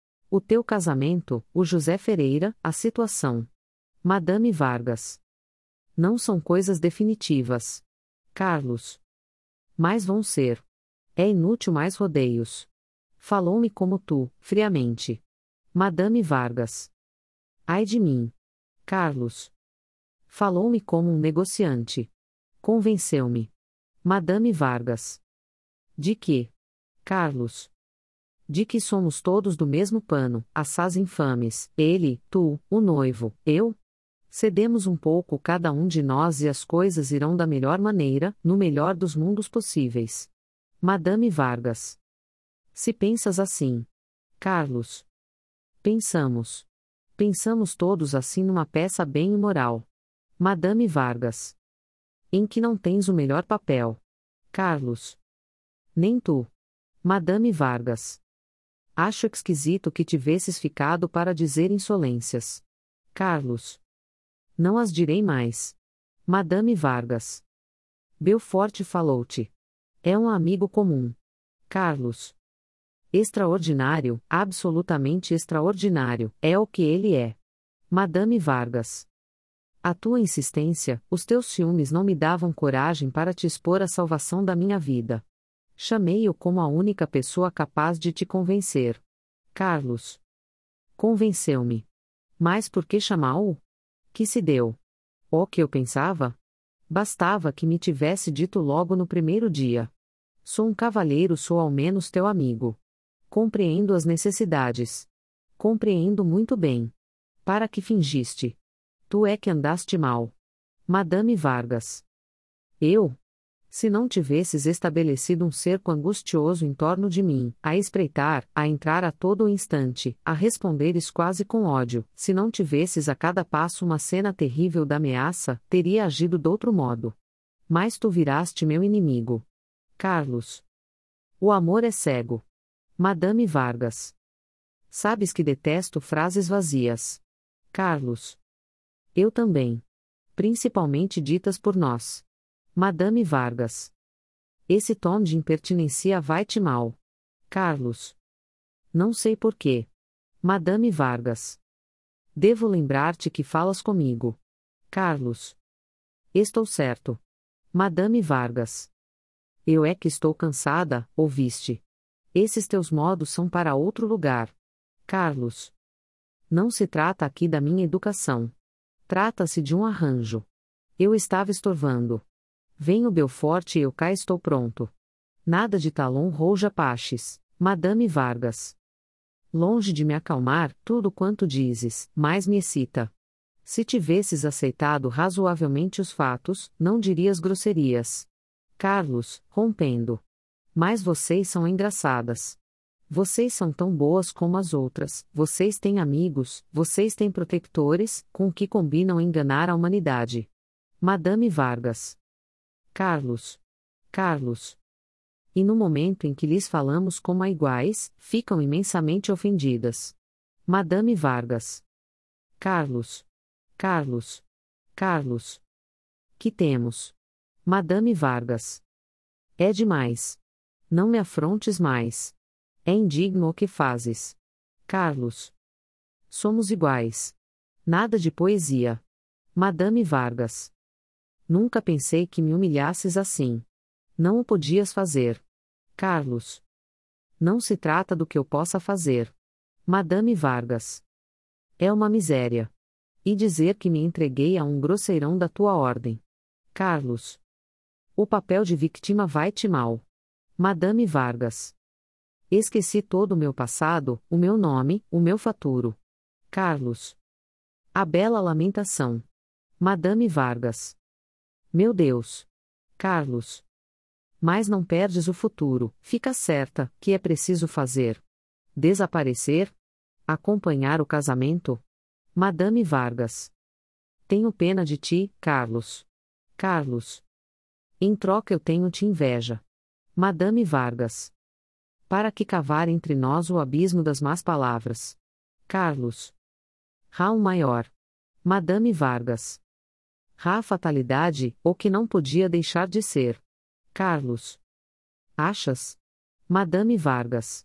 O teu casamento, o José Ferreira, a situação. Madame Vargas. Não são coisas definitivas. Carlos. Mas vão ser. É inútil mais rodeios. Falou-me como tu, friamente. Madame Vargas. Ai de mim. Carlos. Falou-me como um negociante. Convenceu-me. Madame Vargas. De que? Carlos. De que somos todos do mesmo pano, assaz infames, ele, tu, o noivo, eu? Cedemos um pouco cada um de nós e as coisas irão da melhor maneira, no melhor dos mundos possíveis. Madame Vargas. Se pensas assim. Carlos. Pensamos. Pensamos todos assim numa peça bem imoral. Madame Vargas. Em que não tens o melhor papel. Carlos. Nem tu. Madame Vargas. Acho esquisito que tivesses ficado para dizer insolências. Carlos. Não as direi mais. Madame Vargas. Belfort falou-te. É um amigo comum. Carlos. Extraordinário, absolutamente extraordinário, é o que ele é. Madame Vargas. A tua insistência, os teus ciúmes não me davam coragem para te expor à salvação da minha vida. Chamei-o como a única pessoa capaz de te convencer. Carlos. Convenceu-me. Mas por que chamá-o? Que se deu? O que eu pensava? Bastava que me tivesse dito logo no primeiro dia. Sou um cavalheiro, sou ao menos teu amigo. Compreendo as necessidades. Compreendo muito bem. Para que fingiste? Tu é que andaste mal. Madame Vargas. Eu? Se não tivesses estabelecido um cerco angustioso em torno de mim, a espreitar, a entrar a todo o instante, a responderes quase com ódio, se não tivesses a cada passo uma cena terrível da ameaça, teria agido doutro modo. Mas tu viraste meu inimigo. Carlos. O amor é cego. Madame Vargas. Sabes que detesto frases vazias. Carlos. Eu também. Principalmente ditas por nós. Madame Vargas. Esse tom de impertinência vai-te mal. Carlos. Não sei porquê. Madame Vargas. Devo lembrar-te que falas comigo. Carlos. Estou certo. Madame Vargas. Eu é que estou cansada, ouviste? Esses teus modos são para outro lugar. Carlos. Não se trata aqui da minha educação. Trata-se de um arranjo. Eu estava estorvando. Vem o Belfort e eu cá estou pronto. Nada de talon rouja paches, Madame Vargas. Longe de me acalmar, tudo quanto dizes, mais me excita. Se tivesses aceitado razoavelmente os fatos, não dirias grosserias. Carlos, rompendo. Mas vocês são engraçadas. Vocês são tão boas como as outras, vocês têm amigos, vocês têm protetores, com que combinam enganar a humanidade. Madame Vargas. Carlos. Carlos. E no momento em que lhes falamos como a iguais, ficam imensamente ofendidas. Madame Vargas. Carlos. Carlos. Carlos. Que temos? Madame Vargas. É demais. Não me afrontes mais. É indigno o que fazes. Carlos. Somos iguais. Nada de poesia. Madame Vargas. Nunca pensei que me humilhasses assim. Não o podias fazer. Carlos. Não se trata do que eu possa fazer. Madame Vargas. É uma miséria. E dizer que me entreguei a um grosseirão da tua ordem. Carlos. O papel de vítima vai-te mal. Madame Vargas. Esqueci todo o meu passado, o meu nome, o meu futuro. Carlos. A bela lamentação. Madame Vargas. Meu Deus. Carlos. Mas não perdes o futuro, fica certa, que é preciso fazer. Desaparecer? Acompanhar o casamento? Madame Vargas. Tenho pena de ti, Carlos. Carlos. Em troca eu tenho-te inveja. Madame Vargas. Para que cavar entre nós o abismo das más palavras? Carlos. Rá um maior. Madame Vargas. Rá a fatalidade, ou que não podia deixar de ser. Carlos. Achas? Madame Vargas.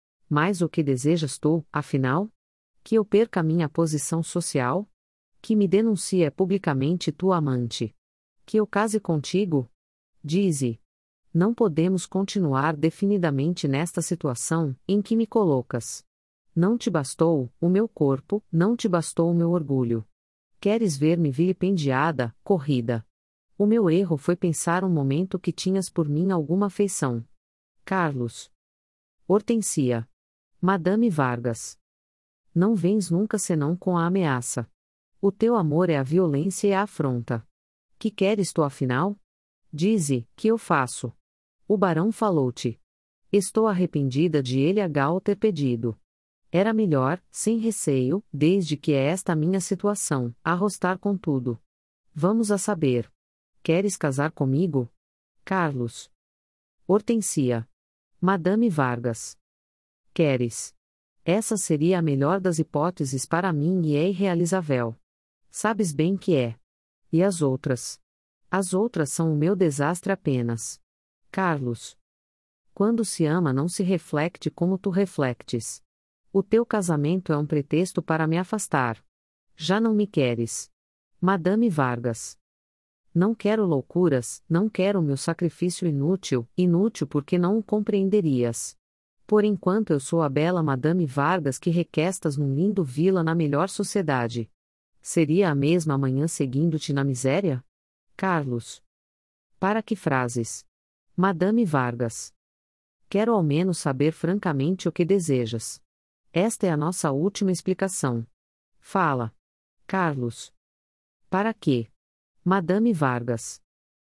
Mas o que desejas tu, afinal? Que eu perca minha posição social? Que me denuncie publicamente tua amante? Que eu case contigo? Dize. Não podemos continuar definidamente nesta situação, em que me colocas. Não te bastou, o meu corpo, não te bastou o meu orgulho. Queres ver-me vilipendiada, corrida. O meu erro foi pensar um momento que tinhas por mim alguma afeição. Carlos. Hortensia. Madame Vargas. Não vens nunca senão com a ameaça. O teu amor é a violência e a afronta. Que queres tu afinal? Dize, que eu faço. O barão falou-te. Estou arrependida de ele a Gal ter pedido. Era melhor, sem receio, desde que é esta a minha situação, arrostar com tudo. Vamos a saber. Queres casar comigo? Carlos. Hortensia. Madame Vargas. Queres. Essa seria a melhor das hipóteses para mim e é irrealizável. Sabes bem que é. E as outras? As outras são o meu desastre apenas. Carlos. Quando se ama não se reflete como tu reflectes. O teu casamento é um pretexto para me afastar. Já não me queres. Madame Vargas. Não quero loucuras, não quero meu sacrifício inútil, inútil porque não o compreenderias. Por enquanto eu sou a bela Madame Vargas que requestas num lindo vila na melhor sociedade. Seria a mesma amanhã seguindo-te na miséria? Carlos. Para que frases? Madame Vargas. Quero ao menos saber francamente o que desejas. Esta é a nossa última explicação. Fala. Carlos. Para quê? Madame Vargas.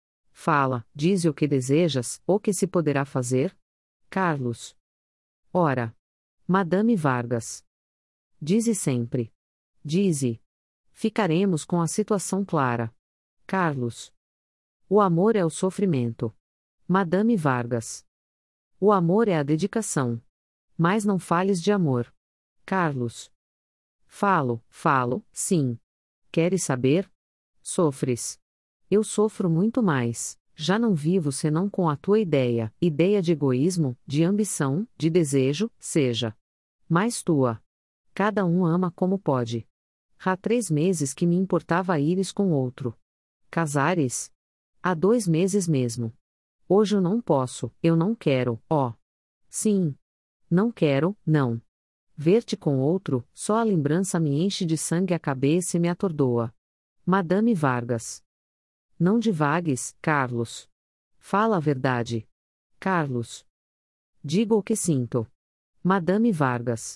Fala, dize o que desejas, o que se poderá fazer? Carlos. Ora. Madame Vargas. Dize sempre. Dize. Ficaremos com a situação clara. Carlos. O amor é o sofrimento. Madame Vargas. O amor é a dedicação. Mas não fales de amor. Carlos. Falo, falo, sim. Queres saber? Sofres. Eu sofro muito mais. Já não vivo senão com a tua ideia, ideia de egoísmo, de ambição, de desejo, seja. Mais tua. Cada um ama como pode. Há três meses que me importava ires com outro. Casares? Há dois meses mesmo. Hoje eu não posso, eu não quero, ó. Sim. Não quero, não. Ver-te com outro, só a lembrança me enche de sangue a cabeça e me atordoa. Madame Vargas. Não divagues, Carlos. Fala a verdade. Carlos. Digo o que sinto. Madame Vargas.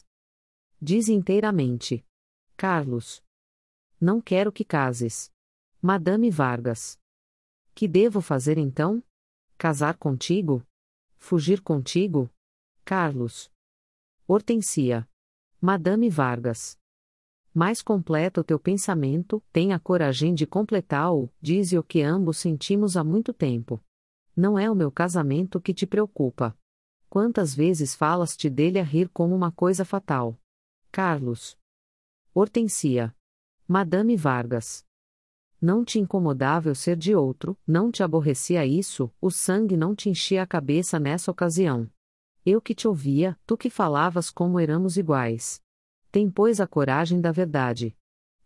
Diz inteiramente. Carlos. Não quero que cases. Madame Vargas. Que devo fazer então? Casar contigo? Fugir contigo? Carlos. Hortensia. Madame Vargas. Mais completa o teu pensamento, tenha coragem de completá-o, dize o que ambos sentimos há muito tempo. Não é o meu casamento que te preocupa. Quantas vezes falas-te dele a rir como uma coisa fatal? Carlos. Hortensia. Madame Vargas. Não te incomodava eu ser de outro, não te aborrecia isso, o sangue não te enchia a cabeça nessa ocasião. Eu que te ouvia, tu que falavas como éramos iguais. Tem pois a coragem da verdade.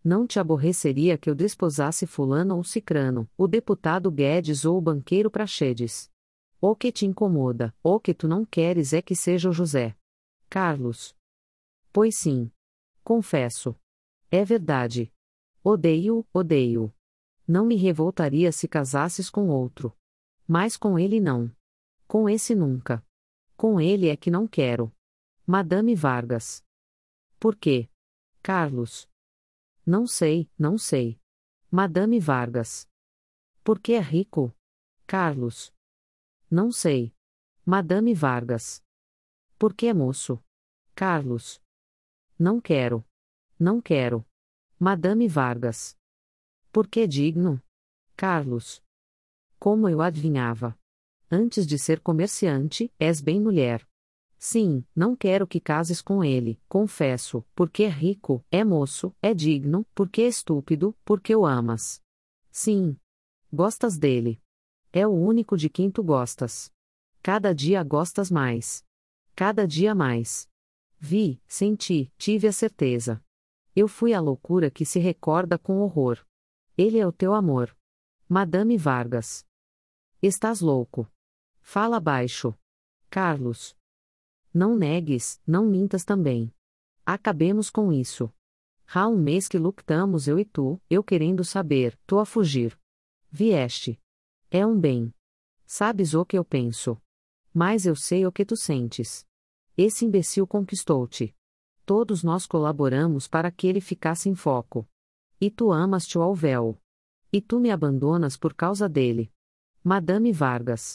Não te aborreceria que eu desposasse fulano ou cicrano, o deputado Guedes ou o banqueiro Praxedes? O que te incomoda, o que tu não queres é que seja o José Carlos. Pois sim. Confesso. É verdade. Odeio, odeio. Não me revoltaria se casasses com outro. Mas com ele não. Com esse nunca. Com ele é que não quero. Madame Vargas. Por quê? Carlos. Não sei, não sei. Madame Vargas. Porque é rico? Carlos. Não sei. Madame Vargas. Porque é moço? Carlos. Não quero. Não quero. Madame Vargas. Porque é digno? Carlos. Como eu adivinhava. Antes de ser comerciante, és bem mulher. Sim, não quero que cases com ele, confesso, porque é rico, é moço, é digno, porque é estúpido, porque o amas. Sim. Gostas dele. É o único de quem tu gostas. Cada dia gostas mais. Cada dia mais. Vi, senti, tive a certeza. Eu fui a loucura que se recorda com horror. Ele é o teu amor. Madame Vargas. Estás louco. Fala baixo. Carlos. Não negues, não mintas também. Acabemos com isso. Há um mês que lutamos eu e tu, eu querendo saber, tu a fugir. Vieste. É um bem. Sabes o que eu penso. Mas eu sei o que tu sentes. Esse imbecil conquistou-te. Todos nós colaboramos para que ele ficasse em foco. E tu amas-te ao véu. E tu me abandonas por causa dele. Madame Vargas.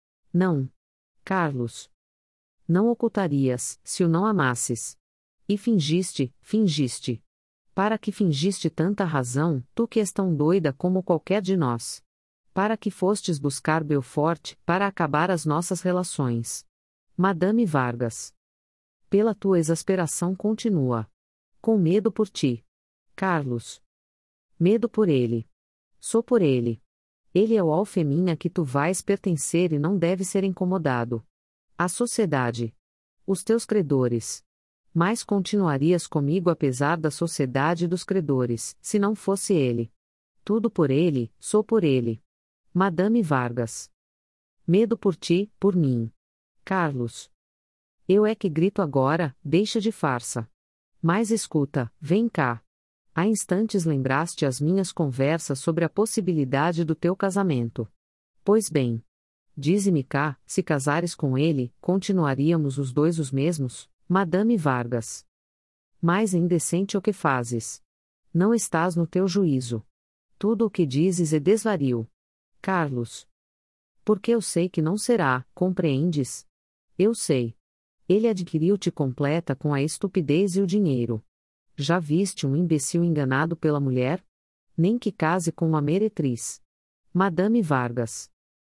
Não. Carlos. Não ocultarias, se o não amasses. E fingiste, fingiste. Para que fingiste tanta razão, tu que és tão doida como qualquer de nós? Para que fostes buscar Belfort, para acabar as nossas relações? Madame Vargas. Pela tua exasperação continua. Com medo por ti. Carlos. Medo por ele. Sou por ele. Ele é o alfeminha que tu vais pertencer e não deve ser incomodado. A sociedade. Os teus credores. Mas continuarias comigo apesar da sociedade dos credores, se não fosse ele. Tudo por ele, sou por ele. Madame Vargas. Medo por ti, por mim. Carlos. Eu é que grito agora, deixa de farsa. Mas escuta, vem cá. Há instantes lembraste as minhas conversas sobre a possibilidade do teu casamento. Pois bem. Dize-me cá, se casares com ele, continuaríamos os dois os mesmos, Madame Vargas. Mais indecente o que fazes. Não estás no teu juízo. Tudo o que dizes é desvario. Carlos. Porque eu sei que não será, compreendes? Eu sei. Ele adquiriu-te completa com a estupidez e o dinheiro. Já viste um imbecil enganado pela mulher? Nem que case com uma meretriz. Madame Vargas.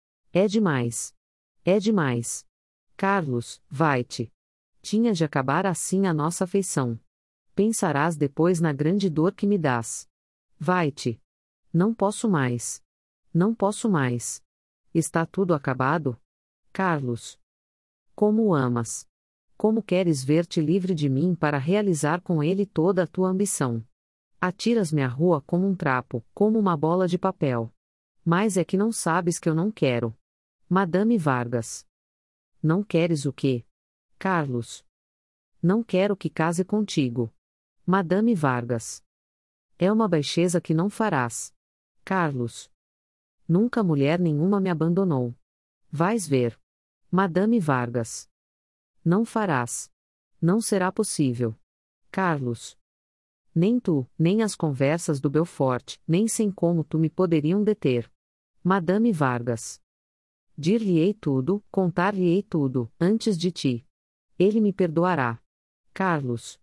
É demais. É demais. Carlos, vai-te. Tinha de acabar assim a nossa afeição. Pensarás depois na grande dor que me dás. Vai-te. Não posso mais. Não posso mais. Está tudo acabado? Carlos. Como o amas. Como queres ver-te livre de mim para realizar com ele toda a tua ambição. Atiras-me à rua como um trapo, como uma bola de papel. Mas é que não sabes que eu não quero. Madame Vargas. Não queres o quê? Carlos. Não quero que case contigo. Madame Vargas. É uma baixeza que não farás. Carlos. Nunca mulher nenhuma me abandonou. Vais ver. Madame Vargas. Não farás. Não será possível. Carlos. Nem tu, nem as conversas do Belfort, nem sem como tu me poderiam deter. Madame Vargas. Dir-lhe-ei tudo, contar-lhe-ei tudo, antes de ti. Ele me perdoará. Carlos.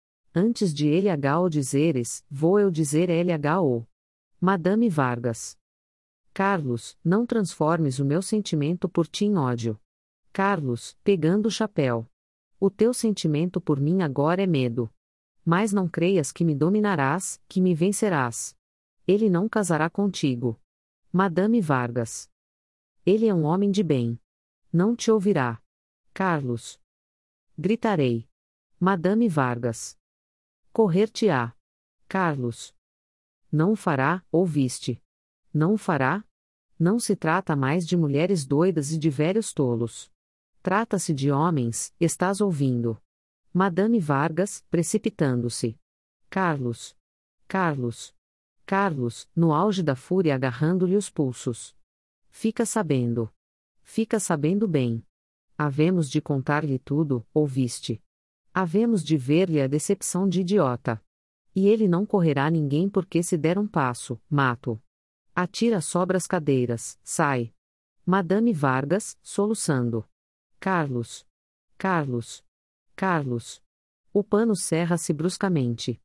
Antes de L H O dizeres, vou eu dizer L H O. Madame Vargas. Carlos, não transformes o meu sentimento por ti em ódio. Carlos, pegando o chapéu. O teu sentimento por mim agora é medo. Mas não creias que me dominarás, que me vencerás. Ele não casará contigo. Madame Vargas. Ele é um homem de bem. Não te ouvirá. Carlos. Gritarei. Madame Vargas. Correr-te-á. Carlos. Não o fará, ouviste? Não o fará? Não se trata mais de mulheres doidas e de velhos tolos. Trata-se de homens, estás ouvindo? Madame Vargas, precipitando-se. Carlos. Carlos. Carlos, no auge da fúria agarrando-lhe os pulsos. Fica sabendo. Fica sabendo bem. Havemos de contar-lhe tudo, ouviste? Havemos de ver-lhe a decepção de idiota. E ele não correrá ninguém porque se der um passo, mato. Atira sobre as cadeiras, sai. Madame Vargas, soluçando. Carlos. Carlos. Carlos. O pano cerra-se bruscamente.